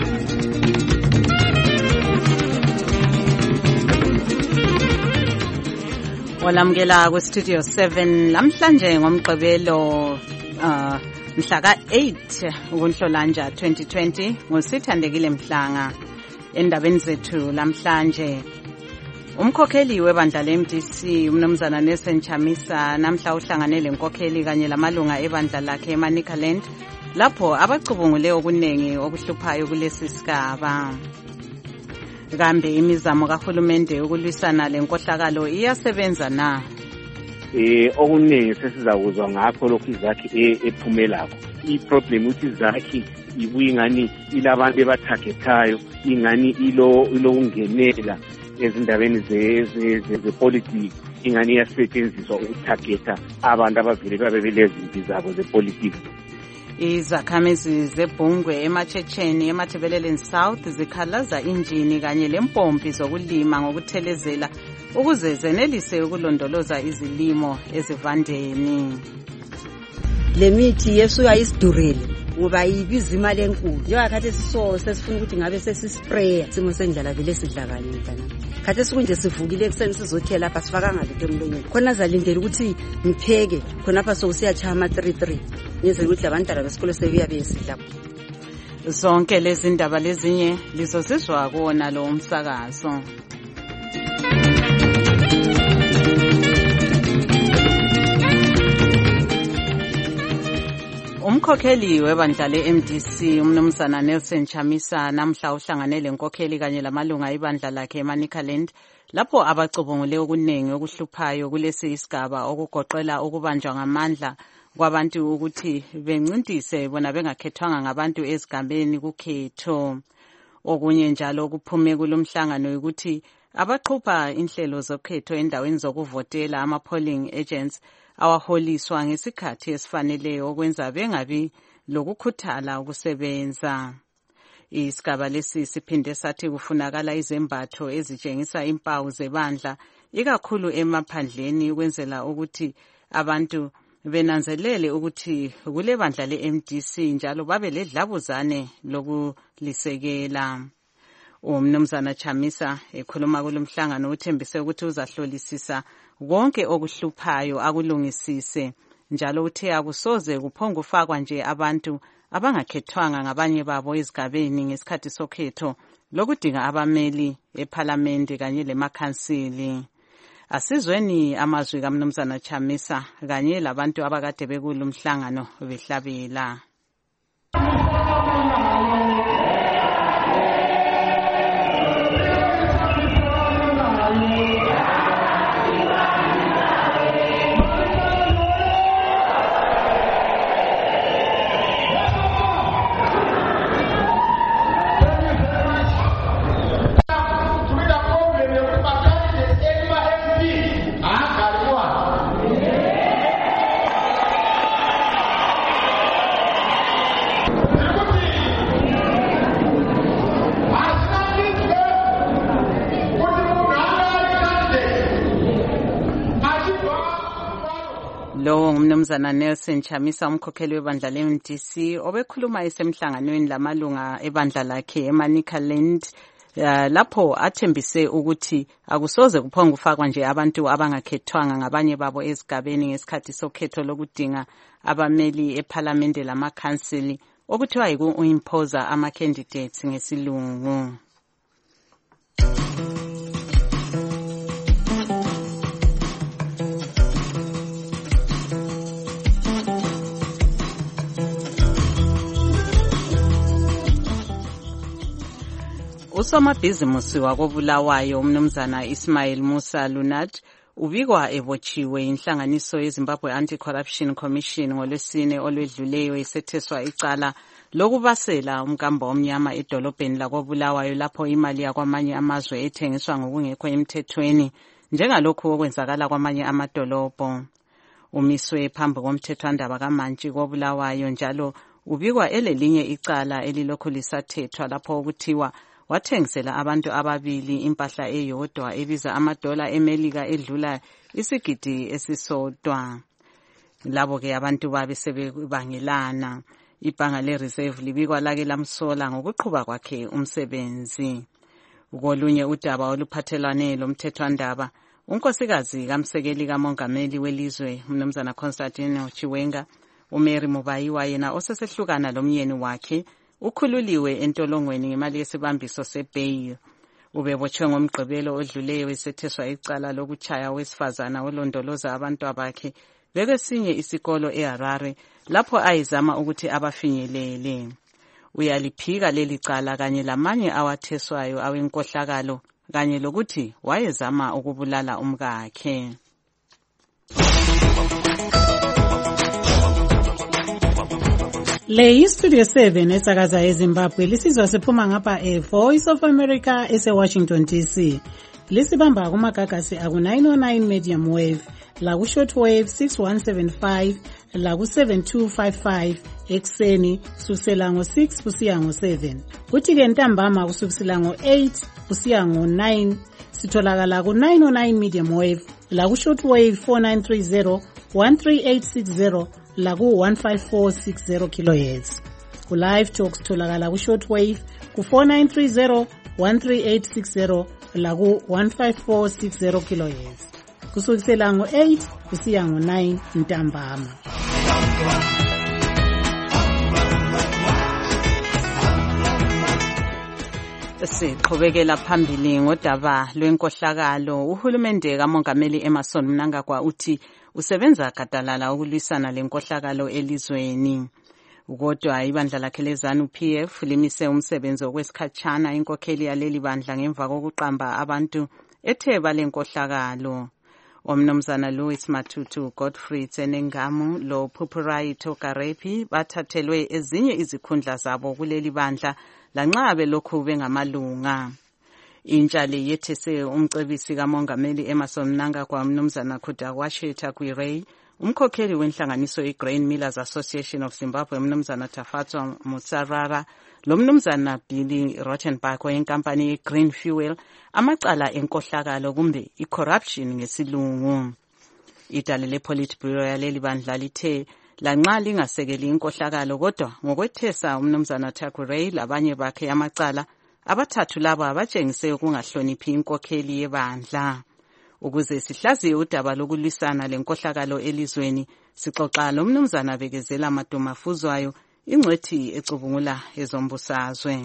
Olamukela ku-Studio 7 lamhlanje ngomgqibelo mhla ka-8 uNhlolanja 2020 ngosithandekile Mhlanga. Endabeni zethu lamhlanje umkhokheli webandla le-MDC umnumzana Nelson Chamisa namhla uhlanganele inkokheli kanye lamalunga ebandla lakhe eManicaland lapho abacubungule okunengi okuhluphayo kulesi sigaba. Kambe imizamo kahulumende ukulwisana lenkohlakalo iyasebenza na? Okuningi sesizakuzwa ngakho lokhu izakhi ephumelako. I-problem uthi izakhi ibuyingani ilabantu ebathagetayo ingani ilo ungenela ezindabeni zepolitiki ingani iyasetshenziswa ukuthageta abantu abavele babe belezimpi zabo zepolitiki. Izakhamizi zebhungwe ematshetshen emathebeleleni South zikhalaza injini kanye lempompi zokulima ngokuthelezela ukuze zenelise ukulondoloza izilimo ezivandeni. Lemithi yesuka isidurele ngoba ibiza imali enkulu. Njengakhathi sesifuna ukuthi ngabe sesispray simo sendlala vele sidlakanye mntana. Khathi sikunje sivukile ekseni sizothela lapha sifakanga lutho emlonyeni. Khona zalindela ukuthi ngipheke khona lapha sokusiyachaya ama 33. Ngize ukuthi abantwana besikole sebuya besidla. Zonke lezi ndaba lezinye lizozizwa kuona lo umsakazo. Umkhokheli webandla le-MDC umnumzana Nelson Chamisa namhla uhlanganele inkokheli kanye lamalunga ebandla lakhe eManicaland lapho abacubungule okunengi okuhluphayo kulesi isigaba okugoqela ukubanjwa ngamandla kwabantu ukuthi bencintise bona bengakhethwanga ngabantu ezigabeni kukhetho. Okunye njalo okuphume kulomhlangano ukuthi abaqhupha inhlelo zokhetho endaweni zokuvotela ama-polling agents awaholiswa ngesikhathi esifaneleyo okwenza bengabi lokukhuthala ukusebenza. Isigaba lesi siphinde sathi kufunakala izembatho ezitshengisa impawu zebandla ikakhulu emaphandleni ukwenzela ukuthi abantu benanzelele ukuthi kule bandla le-MDC njalo babe ledlabuzane lokulisekela. Umnumzana Chamisa ekhuluma kulomhlangano uthembise ukuthi uzahlolisisa konke okuhluphayo akulungisise njalo uthe akusoze kuphonga ufakwa nje abantu abangakhethwanga ngabanye babo ezigabeni ngesikhathi sokhetho lokudinga abameli eParliament kanye lemakhansili. Asizweni amazwi kaMnumzana Chamisa kanye labantu abakade bekulomhlangano behlabela. Lo ngumnumzana Nelson Chamisa umkhokheli webandla le-MDC obekhuluma esemhlanganweni lamalunga ebandla lakhe eManicaland lapho athembise ukuthi akusoze kuphonga ufakwa nje abantu abangakhethwanga ngabanye babo ezigabeni ngesikhathi sokhetho lokudinga abameli eParliament lamakhansili okuthiwa yiku-imposa ama-candidates ngesilungu. Usomabhizimusi wakobulawayo umnumzana Ismail Musa Lunat ubikwa ebotshiwe inhlanganiso yeZimbabwe Anti-Corruption Commission ngolwesine olwedluleyo isetheswa icala lokubasela umkambo omnyama edolobheni lakobulawayo lapho imali yakwamanye amazwe ethengiswa ngokungekho emthethweni njengalokhu okwenzakala kwamanye amadolobho. Umiswe phambi komthethwandaba kaMantshi koBulawayo njalo ubikwa elelinye icala elilokhu lisathethwa lapho okuthiwa wathengisela abantu ababili impahla eyodwa ebiza $1 eMelika edlula isigidi esisodwa. Labo ke abantu babe sebebangelana. Ibhanga le-Reserve libikwa lake lamsola ngokuqhuba kwakhe umsebenzi. Kolunye udaba oluphathelane lomthethwandaba, unkosikazi kamsekeli kamongameli welizwe umnumzana Constantino Chiwenga, uMary Mubayiwa yena osesehlukana lomyeni wakhe, ukhululiwe entolongweni ngemali yesibambiso sebail. Ubebotshwe ngomgqibelo odluleyo esetheswa icala lokutshaya owesifazana olondoloza abantu bakhe bekwesinye isikolo eHarare lapho ayizama ukuthi abafinyelele. Uyaliphika leli cala kanye lamanye awatheswayo awenkohlakalo kanye lokuthi wayezama ukubulala umkakhe. Le yiStudio 7 esakaza eZimbabwe lisizwa siphuma ngapha eVoice of America eseWashington DC. Lisibamba kumagagasi aku-909 medium wave, laku-shortwave 6175, laku-7255 ekseni kusukela ngo-6 kusiya ngo-7. Kuthi-ke ntambama kusukela ngo-8 kusiya ngo-9 sitholakala ku-909 medium wave, laku-shortwave 4930, 13860, laku-15460 kHz. Ku-live talk sitholakala ku-shortwave ku-4930, 13860, laku-15460 kHz. Kusukela ngo-8 kusiya ngo-9 ntambama. Siqhubekela phambili ngodaba lwenkohlakalo. Uhulumende kamongameli Emmerson Mnangagwa uthi usebenza gadalala ukulwisana lenkohlakalo elizweni. Kodwa ibandla lakhe leZANU-PF limise umsebenzi okwesikhatshana inkokheli yaleli bandla ngemva kokuqamba abantu etheba lenkohlakalo. Omnumzana Louis Matutu, Godfrey Tsenengamu lo Pupurai Tokarepi bathathelwe ezinye izikhundla zabo kuleli bandla lanxa belokhu bengamalunga. Intsha le yethese umcebisi kamongameli Emmerson Mnangagwa umnumzana Khudawashe Takwirei, umkhokheli wenhlanganiso iGrain Millers Association of Zimbabwe umnumzana Tafatswa Musarara, lo mnumzana Billy Rottenbach wenkampani iGreen Fuel amacala enkohlakalo kumbe icorruption ngesilungu. Idale lePolitburo yaleli bandla lithe lanxa lingasekeli inkohlakalo kodwa ngokwethesa umnumzana Takwirei labanye bakhe amacala abathathu laba abatshengise ukungahloniphi inkokheli yebandla. Ukuze sihlaziye udaba lokulwisana lenkohlakalo elizweni, sixoxa lo mnumzana Bekezela Madomafuzwayo, ingcwethi ecubungula ezombusazwe.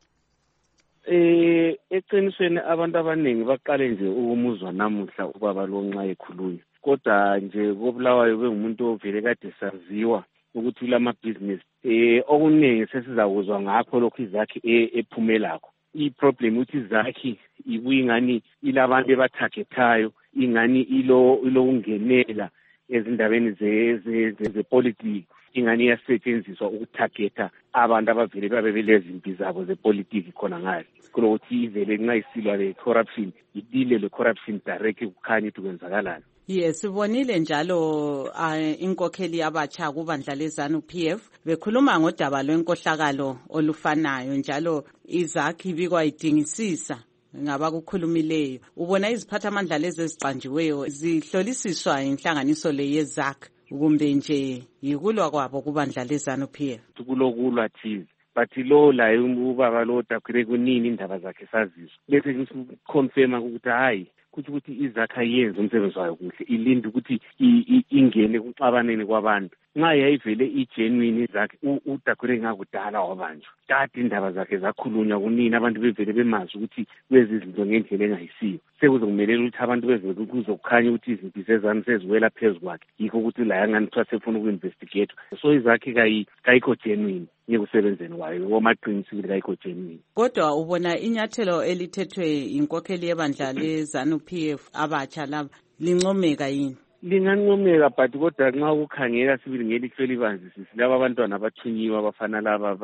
Eqinisweni abantu abaningi baqale nje ukumuzwa namuhla ubaba lo nxa ekhulunywa. Kodwa nje koBulawayo bengumuntu ovele kade saziwa ukuthi lamabhizinisi okuningi sesizakuzwa ngakho lokhu izakhi ephumelako. I-problem uthi izakhi ibuyingani ilabantu ebathagetayo, ingani ilokungenela ezindabeni zepolitiki, ingani iyasetshenziswa ukuthageta abantu abavele babe belezimpi zabo zepolitiki khona ngale. Kulokuthi ivele nxa isilwa le-corruption, idile le-corruption direct kukhanya ukuthi kwenzakalani. Yes, sibonile njalo inkokheli yabatsha kubandla leZANU-PF bekhuluma ngodaba lwenkohlakalo olufanayo njalo izakhi bikwa idingisisa ngabakukhulumileyo. Ubona iziphathamandla lezi eziqanjiweyo zihlolisiswa inhlanganiso le yezakhi kumbe nje yikulwa kwabo kubandla leZANU-PF? Kulokulwa thize. But lo la ubaba lo Takwirei kunini indaba zakhe sazizwa. Bese confirma ukuthi hayi ukuthi izakha yenza umsebenzi wayo kuhle, ilinde ukuthi ingene kuxabaneni kwabantu. Nxa yayivele igenuine izakhe uTakwirei ngakudala wabanjwa. Kade indaba zakhe zakhulunywa kunini abantu bevele bemazi ukuthi kwezi izinto ngendlela engayisiyo. Sekuzokumelela ukuthi abantu bevele kuzokukhanya ukuthi izinto zezanu seziwela phezu kwakhe. Yikho ukuthi la yangani kuthiwa sefuna uku-investigate. So izakhe kayikho genuine ngekusebenzeni wayo womaqinisile kayikho genuine. Kodwa ubona inyathelo elithethwe inkokheli yebandla leZANU-PF abatsha laba lincomeka yini? lingancomeka but kodwa nxa ukukhangela sibili ngelihlo elibanzi laba abantwana abathunyiwe abafana laba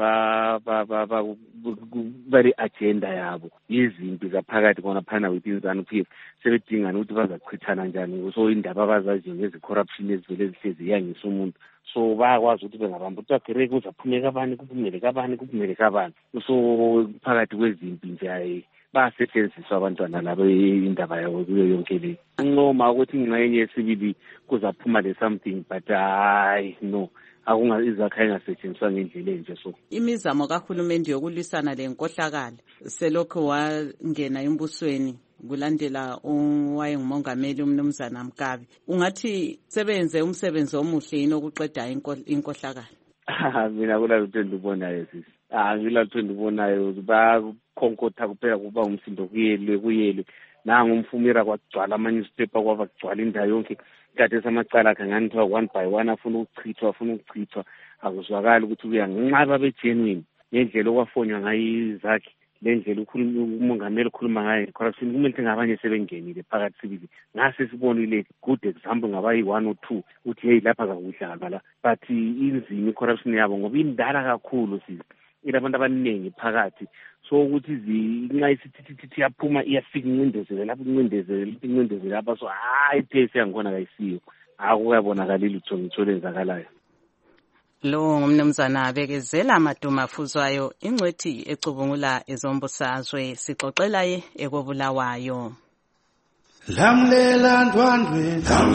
bale agenda yabo yizimpi zaphakathi kona phana within ZANU-PF sebedingana ukuthi bazachithana njani. So indaba abazaziyo ngezi-corruption ezivele zihlezi yangisa umuntu, so bayakwazi ukuthi bengabamba ukuthi agireke uzaphume kabani kuphumele kabani. So phakathi kwezimpi nje bayasetshenziswa abantwana labo indaba yabo kuyo yonke le. Noma ukuthi ingxenye yesibili kuzaphuma le something but no, izakha engasetshenziswa ngendlela enje. So imizamo kahulumende yokulwisana le nkohlakalo selokho wangena embusweni kulandela owayengumongameli uMnumzana Mkabi, ungathi sebenze umsebenzi omuhle yini okuqeda inkohlakalo? Mina kulalutho endibonayo sisi, ngilalutho endibonayo bayakhonkotha kuphela kuba umsindo kuyelwe nangu umfumira kwagcwala ama-newspaper kwaba kugcwala indawo yonke. Kade esamacala akhe ngani kuthiwa one by one afuna ukuchithwa akuzwakali ukuthi uyanqaba begenuine ngendlela okwafonywa ngayo izakhe le ndlela umongameli ukhuluma ngayo corruption. Kumele ukuthi ngabanye sebengenile phakathi sibili ngase sibonile good example ngaba yi-1 or 2 ukuthi hey lapha kakudlalwa la, but inzima i-corruption yabo ngoba indala kakhulu sisi, ilabantu abaningi phakathi. So ukuthi nxa isithi yaphuma iyafika incindezelo lapha so iphesi yangikhona kayisiyo akuyabonakalile utho ngitho lenzakalayo. Lo ngumnumzana abekezela amaduma afuzwayo ingcwethi ecubungula ezombusazwe, sixoxela ye ekobulawayo. Lamlela ndwandwe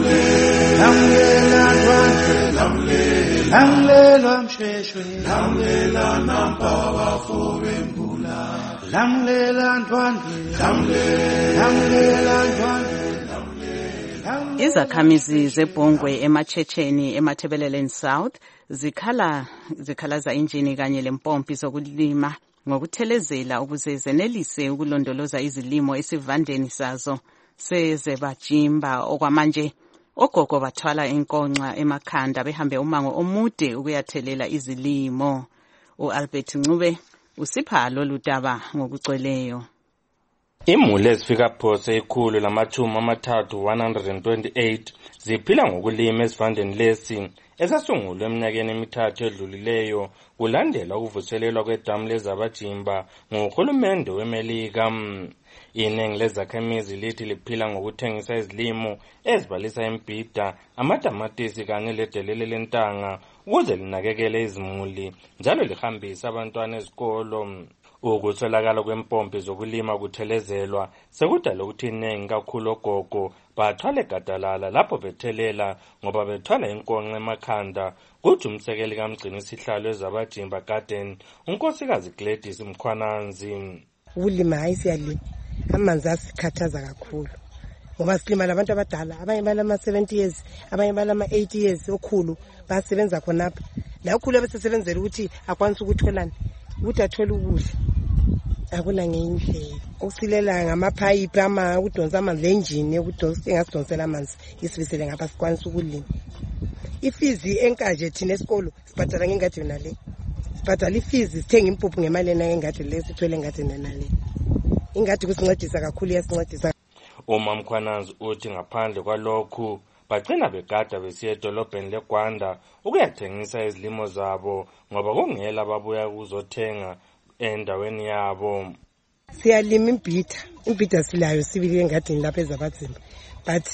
lamlela msheshwe lamlela nampa bafo bembula lamlela ndwandwe Izakhamizi zebhongwe emachecheni eMathebeleleni South zikhalaza injini kanye lempompi zokulima ngokuthelezela ukuze zenelise ukulondoloza izilimo esivandeni sazo sezebajimba. Okwamanje ogogo bathwala inkonxa emakhanda behambe umango omude ukuyathelela izilimo. uAlbert Ncube usipha lolu daba ngokugcweleyo. Imuli ezifika phose ikhulu lamathumi amathathu 128 ziphila ngokulima esivandeni lesi esasungulwe eminyakeni emithathu edlulileyo kulandela ukuvuselelwa kwedamu lezabajimba nguhulumende weMelika. Iningi lezakhamizi lithi liphila ngokuthengisa izilimo ezibalisa imbhida, amatamatisi kanye ledelele lentanga ukuze linakekele izimuli njalo lihambise abantwana ezikolo. Ukuswelakala kwempompi zokulima kuthelezelwa sekudala ukuthi iningi kakhulu ogogo bathwale gadalala lapho bethelela ngoba bethwala inkonxa emakhanda. Kuthi umsekeli kamgcini isihlalo ezabajimba garden unkosikazi Gladys Mkhwananzi, ukulima hayi siyalima, amanzi asikhathaza kakhulu ngoba silima labantu abadala, abanye balama 70 years, abanye balama 80 years, okhulu basebenza khonapha. La okhulu besesebenzela ukuthi akwanisa ukutholana ukuthi athole ukudla akuna ngendlela. Ukusilela ngamapipe ukudonsa amanzi engine ukudonsa engasidonsela amanzi isibisele ngapha sikwanisa ukulima. Ifizi enkaje thina esikolo sibhadala ngengadi nale, sibhadala ifizi sithenga impuphu ngemali engadi le sithwele ngadi nale. Ingadi kusincedisa kakhulu, yasincedisa. Mkhwananzi uthi ngaphandle kwalokhu bagcina begada besiya edolobheni leGwanda ukuyathengisa izilimo zabo ngoba kungela babuya ukuzothenga endaweni yabo. Siyalima imbhida silayo sibili engadini lapha ezabadzimba, but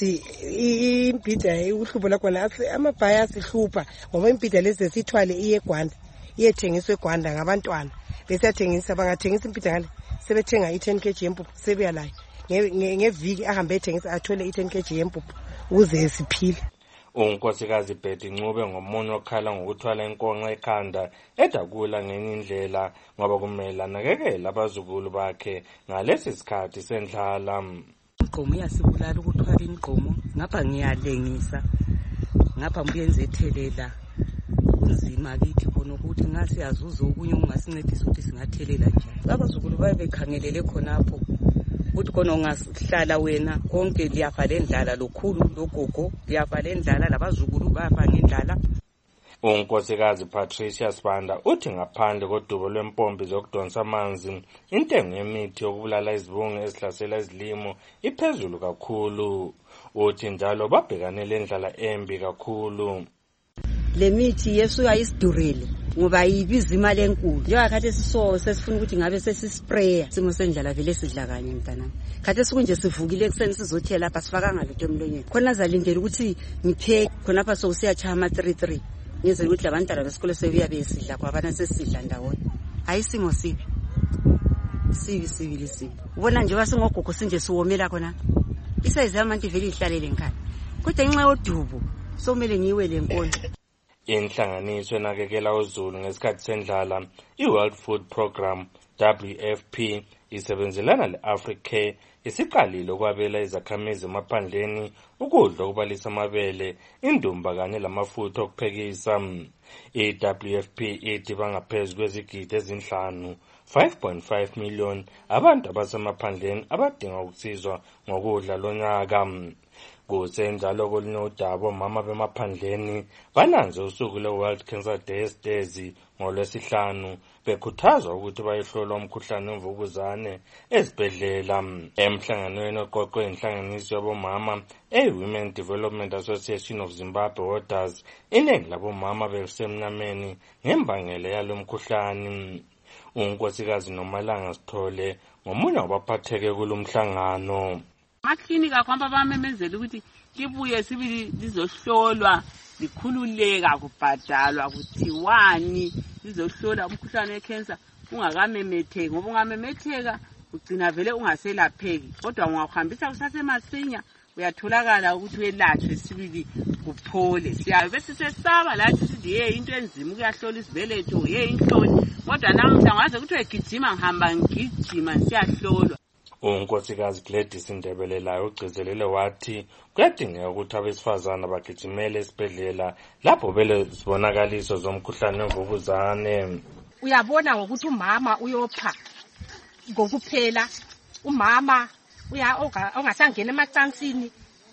imbhida uhlupho lakhona amabhaya asihlupha ngoba imbhida lezi sithwale iye eGwanda iyethengiswa eGwanda ngabantwana besiyathengisa. Bangathengisa imbhida ngale sebethenga i10 kg yempuphu sebeya layo ngeviki ahambe ethengisa athole i10 kg yempuphu ukuze siphile. Unkosikazi Betty Ncube ngomunye okhala ngokuthwala inkonxa ekhanda edakula ngenye indlela ngoba kumele anakekele abazukulu bakhe ngalesi sikhathi sendlala. Ingqomo yasibulala ukuthwala ingqomo, ngapha ngiyalengisa, ngapha mbuyenze ethelela. Kunzima kithi khona ukuthi ngase yazuza okunye ungasincedisa ukuthi singathelela njani. Abazukulu babekhangelele khonapho ukuthi khona ungasihlala wena konke liyafa lendlala, lokhulu logogo liyafa lendlala, labazukulu bafa ngendlala. Unkosikazi Patricia Sibanda uthi ngaphandle kodubo lwempompi zokudonsa amanzi intengo yemithi yokubulala izibungu ezihlasela izilimo iphezulu kakhulu. uthi njalo babhekane lendlala embi kakhulu. Le mithi yesu ayisidurele ngoba ibiza imali enkulu. Njengakhathi sesifuna ukuthi ngabe sesisprayer simo sendlala vele sidla kanye mntanami. Khathi sikunje sivukile ekseni sizothela lapha sifakanga lutho emlonyeni. Khona zalindela ukuthi ngipheke khonapha sokusiyachaya ama 33. Ngeze ukuthi labantwana besikole sebuya besidla kwabana sesidla ndawonye. Ayisimo sibi. Sibi. Ubona nje wasingogogo sinje siwomela khona. Isayize yamanti vele ihlalele ekhaya. Kodwa inxa yodubo somele ngiwele enkolo. Inhlanganiso enakekela uZulu ngesikhathi sendlala iWorld Food Program WFP isebenzelana leAfricare isiqalile ukwabela izakhamizi emaphandleni ukudla okubalisa amabele, indumba kanye lamafutha okuphekisa. iWFP ithi bangaphezu kwezigidi ezinhlanu 5.5 million abantu abasemaphandleni abadinga ukusizwa ngokudla lonyaka. Kusenjalo kulinodaba omama bemaphandleni bananze usuku le-World Cancer Day esitezi ngoLwesihlanu bekhuthazwa ukuthi bayehlolwa umkhuhlane wemvukuzane ezibhedlela. Emhlanganweni oqoqwe inhlanganiso yabomama Women Development Association of Zimbabwe Orders, iningi labomama besemnyameni ngembangela yalo mkhuhlane. Unkosikazi Nomalanga Sithole ngomunye wabaphatheke kulomhlangano. Maklinika kwamba bamemezela ukuthi libuye sibili lizohlolwa likhululeka kubhadalwa kuthiwani lizohlola umkhuhlane wecancer ungakamemetheki ngoba ungamemetheka ugcina vele ungaselapheki kodwa ungahambisa kusase masinya uyatholakala ukuthi welatshwe sibili kuphole. Siyabe sisesaba lathi sithi into enzima ukuyahlola isibeletho inhloli kodwa namuhla ngaze ukuthi wegijima ngihamba ngigijima siyahlolwa. Unkosikazi Gladys Ndebele layo ugcizelele wathi kuyadingeka ukuthi abesifazana bagijimele esibhedlela lapho vele zibonakaliso zomkhuhlane wemvukuzane. Uyabona ngokuthi umama uyopha ngokuphela, umama ongasangena emacansini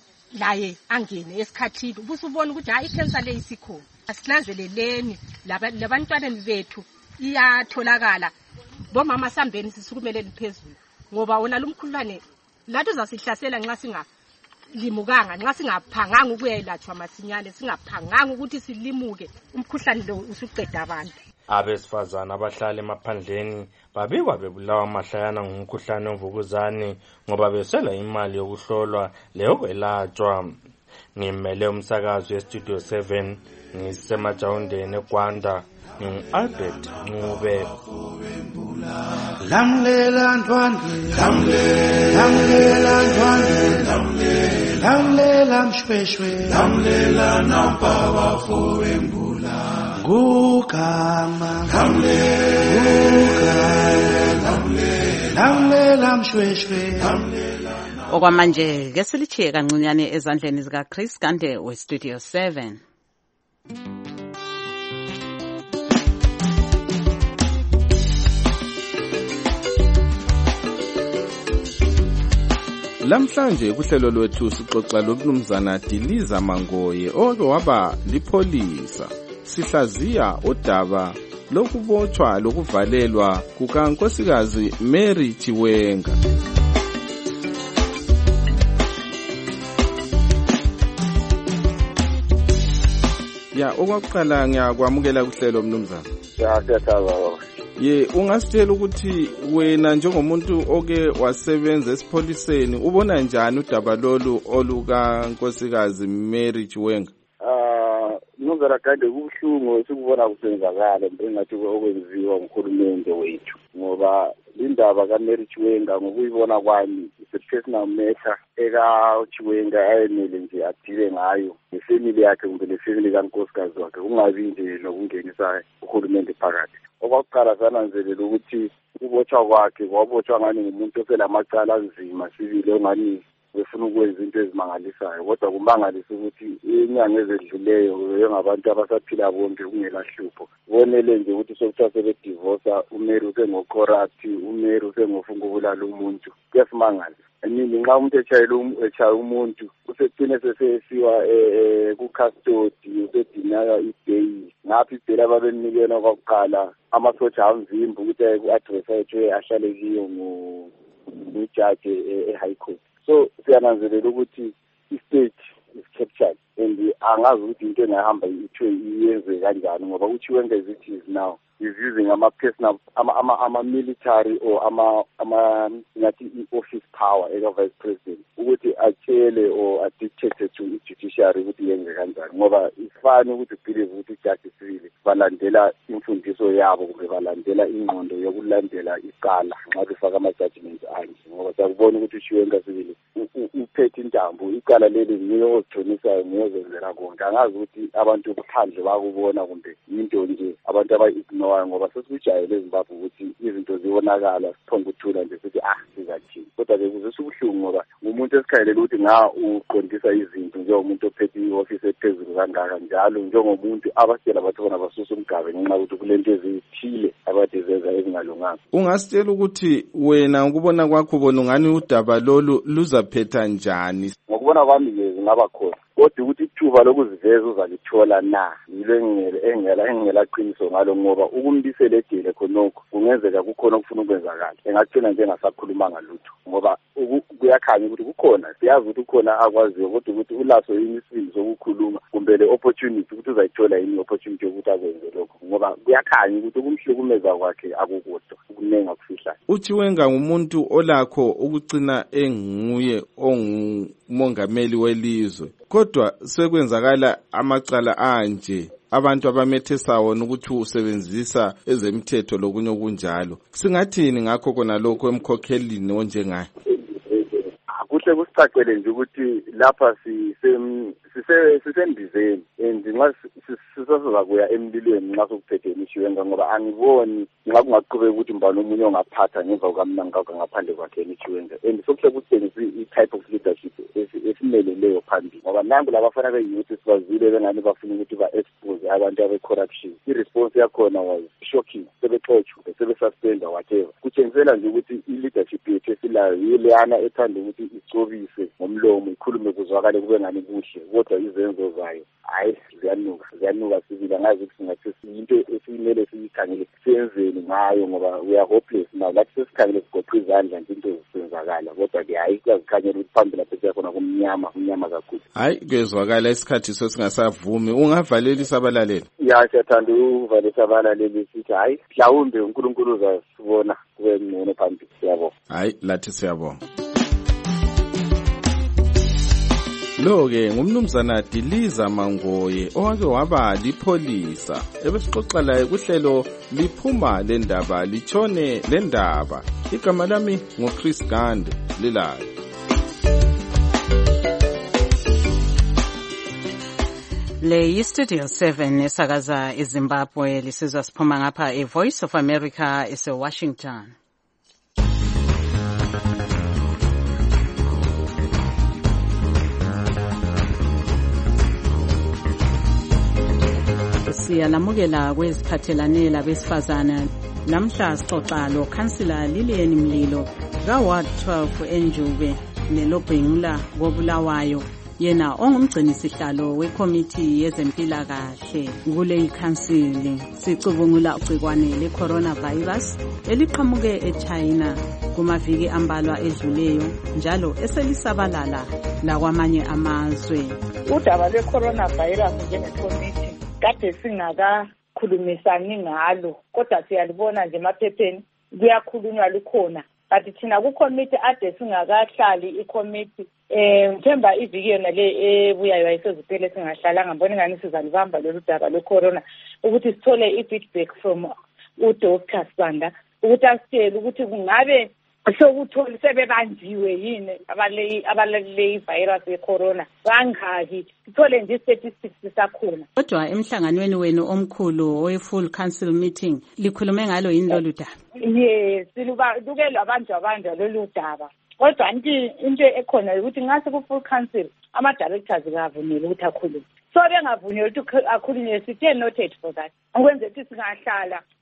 laye angene esikhathini ubusubona ukuthi hayi icancer le isikhona. Asinanzeleleni labantwaneni bethu iyatholakala bomama sambeni sisukumeleni phezulu ngoba wona lumkhuhlane lathi zasihlasela nxa singalimukanga, nxa singaphanganga ukuyelatshwa masinyane, singaphanganga ukuthi silimuke umkhuhlane lo usuqeda abantu. Abesifazana abahlala emaphandleni babikwa bebulawa amahlayana ngumkhuhlane wemvukuzane ngoba besela imali yokuhlolwa leyokwelatshwa. Ngimele umsakazi weStudio 7 ngisemajawundeni eGwanda Albert Ncube. Lamlela ntwandwe, lamlela ntwandwe, lamlela mshweshwe, lamlela nampa bafowembula. Gugama, lamlela mshweshwe. Okwamanje ke silichiye kancinyane ezandleni zika Chris Gande weStudio 7. Lamhlanje kuhlelo lwethu sixoxa loMnumzana Diliza Mangoye oke waba lipholisa. Sihlaziya udaba lokubotshwa lokuvalelwa kukaNkosikazi Mary Chiwenga. Okwakuqala ngiyakwamukela kuhlelo Mnumzana. Siyathokoza. Ungasitshela ukuthi wena njengomuntu oke wasebenza esipholiseni ubona njani udaba lolu oluka Nkosikazi Mary Chiwenga? Mnumzana kade kubuhlungu sikubona kusenzakala engathi okwenziwa nguhulumende wethu ngoba indaba kaMary Chiwenga ngokuyibona kwami is-personal matter eka-Chiwenga ayemele nje adile ngayo nefamily yakhe kumbe nefamily kankosikazi wakhe kungabi nje nokungenisa uhulumende phakathi. Okwakuqala sananzelela ukuthi ukubotshwa kwakhe kwabotshwa ngani ngumuntu oselamacala anzima sibili ongani befuna ukwenza into ezimangalisayo kodwa kumangalisa ukuthi inyanga ezedluleyo ngabantu abasaphila bonke kungela hlupho bonele nje ukuthi sokuthiwa sebedivorsa uMary usengocorrupt uMary usengofuna ukubulala umuntu kuyasimangaliza. Nxa umuntu echaya umuntu usegcine sesesiwa ku-custody usedinaka i-bail ngapha ibhela ababenikena kwakuqala amasotsha amvimba ukuthi ku-adressayethwe ahlale kiyo ngujaji e-high court. So siyananzelela ukuthi i-state is captured and angazi ukuthi into engahamba ithiwe iyenze kanjani ngoba uChiwenga as it is now is using ama-personal, ama-military or ngathi i-office power eka-vice president ukuthi atshele or adictate to i-judiciary ukuthi yenze kanjani ngoba ifani ukuthi believe ukuthi i-justice civil balandela imfundiso yabo kumbe balandela ingqondo yokulandela icala nxa befaka ama-judgment anje ngoba siyakubona ukuthi uChiwenga civil uphethe intambo icala leli ngiyo ozihlonisayo ngiyo ozenzela konke angazi ukuthi abantu phandle bakubona kumbe into nje abantu aba-ignore ngoba sesikujayele eZimbabwe ukuthi izinto ziyonakala siphonga ukuthula nje sithi sizathini kodwa-ke kuzisa ubuhlungu ngoba ngumuntu esikhayelela ukuthi uqondisa izinto njengomuntu ophethe i-ofisi ephezulu kangaka njalo njengomuntu abasitshela bathi bona basusa umgabe ngenxa yokuthi kulento ezithile abade zenza ezingalunganga. Ungasitshela ukuthi wena ukubona kwakho bona ungani udaba lolu luzaphetha njani? Ngokubona kwami-ke zingaba khona kodwa ukuthi ithuba lokuziveza uzalithola na yilo engela qiniso ngalo ngoba ukumbisela edile khonokho kungenzeka kukhona okufuna ukwenzakala engagcina njengasakhuluma ngalutho ngoba kuyakhanya ukuthi kukhona siyazi ukuthi ukhona akwaziyo kodwa ukuthi ulaso yini isimo sokukhuluma kumbe le opportunity ukuthi uzayithola yini opportunity yokuthi akwenze lokho ngoba kuyakhanya ukuthi ukumhlukumeza kwakhe akukodwa ukunenga kufihlayo. uChiwenga ngumuntu olakho ukucina enguye ongumongameli welizwe kodwa sekwenzakala amacala anje abantu abamethesa wona ukuthi usebenzisa ezemthetho lokunye okunjalo singathini ngakho kona lokho emkhokhelini onjengaye? Kuhle kusicacele nje ukuthi lapha sisembizeni and nxa sisazokuya emlilweni nxa sokuphethe uChiwenga ngoba angiboni nxa kungaqhubeka ukuthi mbani omunye ongaphatha ngemva kukamnanga ngaphandle kwakhe uChiwenga and sokuhle kutshengisa i-type of leadership esimeleleyo phambili ngoba nangu labafana be-youth sibazile bengani bafuna ukuthi ba-expose abantu abe-corruption. I-response yakhona was shocking, sebexotshwa sebesuspenda whatever. Kutshengisela nje ukuthi i-leadership yethu esilayo yileyana ethanda ukuthi icobise ngomlomo ikhulume kuzwakale kube ngani kuhle kodwa izenzo zayo hayi ziyanuka sibili angazi ukuthi singathi into esimele siyikhangele siyenzeni ngayo ngoba we are hopeless now lathi sesikhangele sigoqe izandla nje into zisenzakala kodwa-ke hayi kuyazikhanyela ukuthi phambili lapho siyakhona kumnyama kakhulu. Hayi kuyezwakala isikhathi sesingasavumi ungavalelisa abalaleli? Ya siyathanda uvalisa abalaleli sithi hayi mhlawumbe uNkulunkulu uzasibona kube ngcono phambili. Siyabonga. Hayi lathi siyabonga. Lo-ke ngumnumzana Diliza Mangoye owake waba lipholisa ebesixoxa laye kuhlelo liphuma lendaba litshone lendaba. Igama lami nguChris Gande lilayo. Le yi-Studio 7 esakaza eZimbabwe lisizwa siphuma ngapha eVoice of America ese-Washington. Siyalamukela kweziphathelane labesifazana. Namhla sixoxa lo-Councillor Lillian Mlilo ka-Ward 12 eNjube nelobhengula koBulawayo yena ongumgcinisihlalo wekomiti yezempilakahle kule ikhansili. Sicubungula igcikwane le-coronavirus eliqhamuke eChina kumaviki ambalwa edluleyo njalo eselisabalala lakwamanye amazwe. Udaba lwe-coronavirus njengekomiti kade singakakhulumisani ngalo kodwa siyalibona nje emaphepheni kuyakhulunywa lukhona. Kanti thina kukomiti ade singakahlali ikomiti ngithemba iviki yona le ebuyayo ayisezipele singahlalanga ngibona ngani sizalibamba lolu daba lwe-corona ukuthi sithole i-feedback from uDr. Sibanda ukuthi asitshele ukuthi kungabe sokutholi sebebanjiwe yini abalale ivirus ye-corona bangaki sithole nje statistics sakhona. Kodwa emhlanganweni wenu omkhulu we-full council meeting likhulume ngalo yini lolu daba? Yes, siluke labanjwa lolu daba kodwa into ekhona ukuthi ngase ku-full council ama-directors kavumile ukuthi akhulume. So bengavunyelwa ukuthi akhulunywe sithi noted for that ukwenza ukuthi singahlala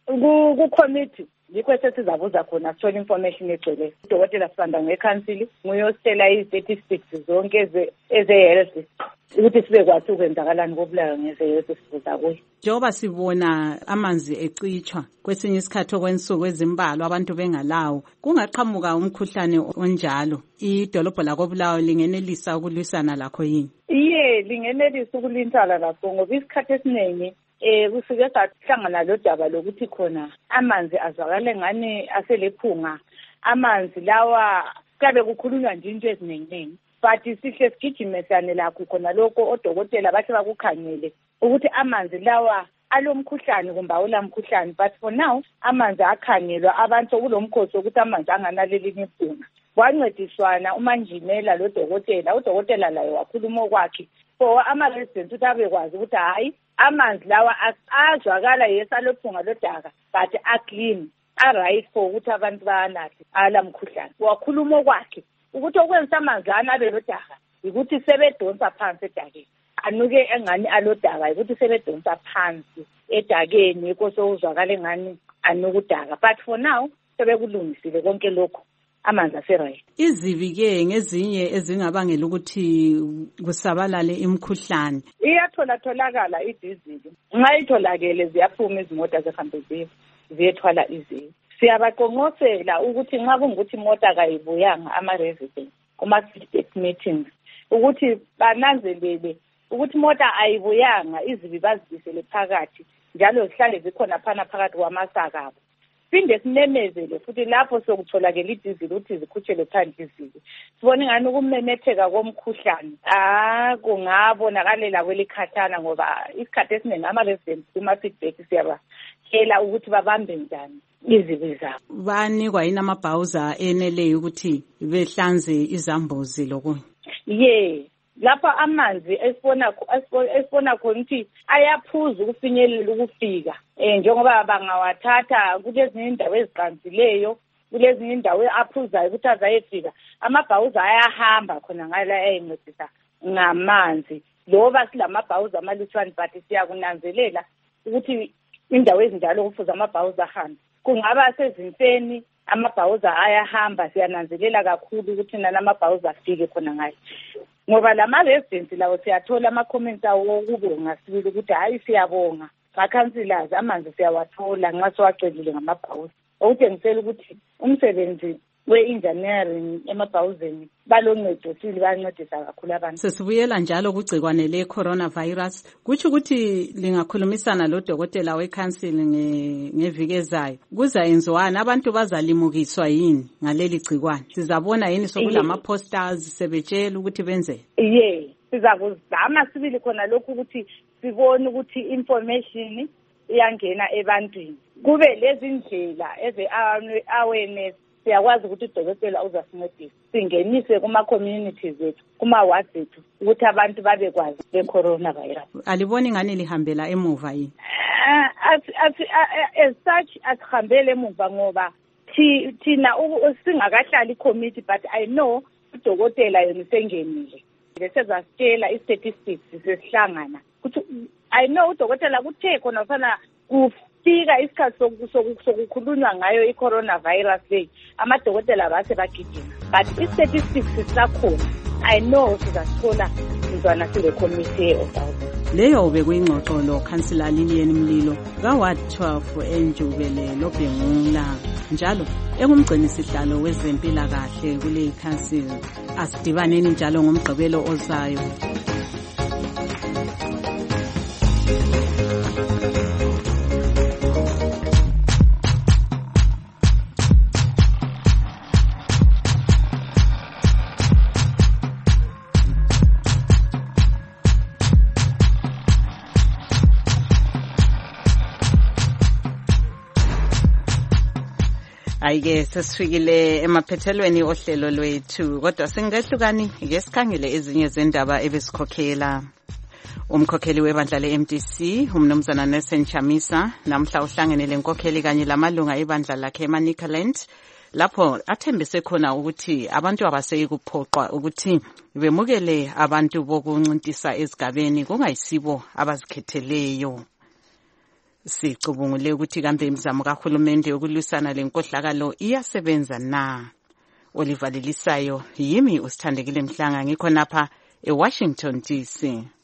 ku-committee yikho esesizabuza khona sithole information egcwele. Udokotela Sibanda ngekhansili nguyositela i-statistics zonke eze-health ukuthi sibe kwathi ukwenzakalani kobulayo ngeze-health sibuza kuyo. Njengoba sibona amanzi ecitshwa kwesinye isikhathi okwensuku ezimbalwa abantu bengalawo, kungaqhamuka umkhuhlane onjalo, idolobho lakobulawayo lingenelisa ukulwisana lakho yini? Iye, lingenelisa ukulwisana lakho ngoba isikhathi esiningi kusike sahlangana lodaba lokuthi khona amanzi azwakale ngani aselephunga. Amanzi lawa kabe kukhulunywa nje into eziningi, but sihle sigijime siyane lakho khona lokho odokotela bathi bakukhangele ukuthi amanzi lawa alomkhuhlane kumbe awulamkhuhlane, but for now amanzi akhangelwa abantu kulomkhosi ukuthi amanzi anganalelinye iphunga. Kwancediswana umanjinela lodokotela, udokotela laye wakhuluma okwakhe for ama-residents ukuthi abekwazi ukuthi hayi amanzi lawa azwakala yesalophunga lodaka but a-clean, a-right for ukuthi abantu bayanathe alamkhuhlane. Wakhuluma okwakhe ukuthi okwenza amanzi lana abe lodaka ukuthi sebedonsa phansi edakeni, anuke engani alodaka ukuthi sebedonsa phansi edakeni yikho sokuzwakala engani anukudaka, but for now sebekulungisile konke lokho, amanzi ase-right. Izibi-ke ngezinye ezingabangela ukuthi kusabalale imikhuhlane iyatholakala idizili. Nxa itholakele ziyaphuma izimota zihambe ziyethwala izibi. Siyabaqonqosela ukuthi nxa kungukuthi imota kayibuyanga ama-residents kuma-feedback meetings ukuthi bananzelele ukuthi imota ayibuyanga, izibi bazibisele phakathi njalo zihlale zikhona phakathi kwamasaka abo. Phinde simemezele futhi lapho sokutholakela idizili ukuthi zikhutshele phandle izibi. Sibone ngani ukumemetheka komkhuhlane kungabonakalela kwelikhathana ngoba isikhathi esiningi ama-residents kuma-feedback siyabakela ukuthi babambe njani izibi zabo. Banikwa yini amabhawuza eneleyo ukuthi behlanze izambuzi lokunye? Ye, lapha amanzi esibona khona ukuthi ayaphuza ukufinyelela ukufika njengoba bangawathatha kulezinye indawo eziqansileyo, kulezinye indawo aphuzayo ukuthi azayefika, amabhawuza ayahamba khona ngala ayencedisa ngamanzi. Loba silamabhawuza amalutshwane but siyakunanzelela ukuthi indawo ezinjalo kufuze amabhawuza ahambe. Kungaba sezimfeni amabhawuza ayahamba, siyananzelela kakhulu ukuthi nana amabhawuza afike khona ngayo. Ngoba lama-residents lawo siyathola ama-comments awo ukubonga sibili ukuthi hayi siyabonga ma-councillors amanzi siyawathola nxa siwacelile ngamabhawuza, okutshengisela ukuthi umsebenzi we-engineering emabhawuzeni baloncedo sibili bayancedisa kakhulu abantu. Sesibuyela njalo kugcikwane le-coronavirus, kutsho ukuthi lingakhulumisana lodokotela wekhansili ngeviki ezayo, kuzayenziwani? Abantu bazalimukiswa yini ngaleli gcikwane? Sizabona yini sokulama-posters sebetshela ukuthi benze? Ye, sizakuzama sibili khona lokhu ukuthi sibone ukuthi information iyangena ebantwini, kube lezi ndlela eze-awareness. Siyakwazi ukuthi udokotela uzasincedisa singenise kuma-communities ethu, kuma-wards ethu ukuthi abantu babekwazi be-coronavirus. Aliboni ngani lihambela emuva yini? As such asihambele emuva ngoba thina singakahlali i-committee, but I know udokotela yena sengenile. Besezasitshela i-statistics sesihlangana ukuthi I know udokotela kuthe khona fana fika isikhathi sokukhulunywa ngayo i-coronavirus leyi amadokotela base bagijima, but i-statistics sisakhona. I know sizasithola mzwana sile-committee of leyo bekuyingxoxo lo Councillor Lilian Mlilo ka-Ward 12 eNjubele loBhengula, njalo engumgcinisihlalo wezempilakahle kule council. Asidibaneni njalo ngomgqibelo ozayo. Ayike sesifikile emaphethelweni ohlelo lwethu, kodwa singehlukani ngesikhangele ezinye zendaba ebesikhokhela. Umkhokheli webandla le-MDC umnumzana Nelson Chamisa namhla uhlangene lenkokheli kanye lamalunga ebandla lakhe eManicaland lapho athembise khona ukuthi abantu abaseki kuphoqwa ukuthi bemukele abantu bokuncintisa ezigabeni kungayisibo abazikhetheleyo. Sicubungule ukuthi kambe imizamo kahulumende yokulwisana lenkohlakalo iyasebenza na. Oliver Lelisayo, yimi uSithandekile Mhlanga, ngikho napha eWashington DC.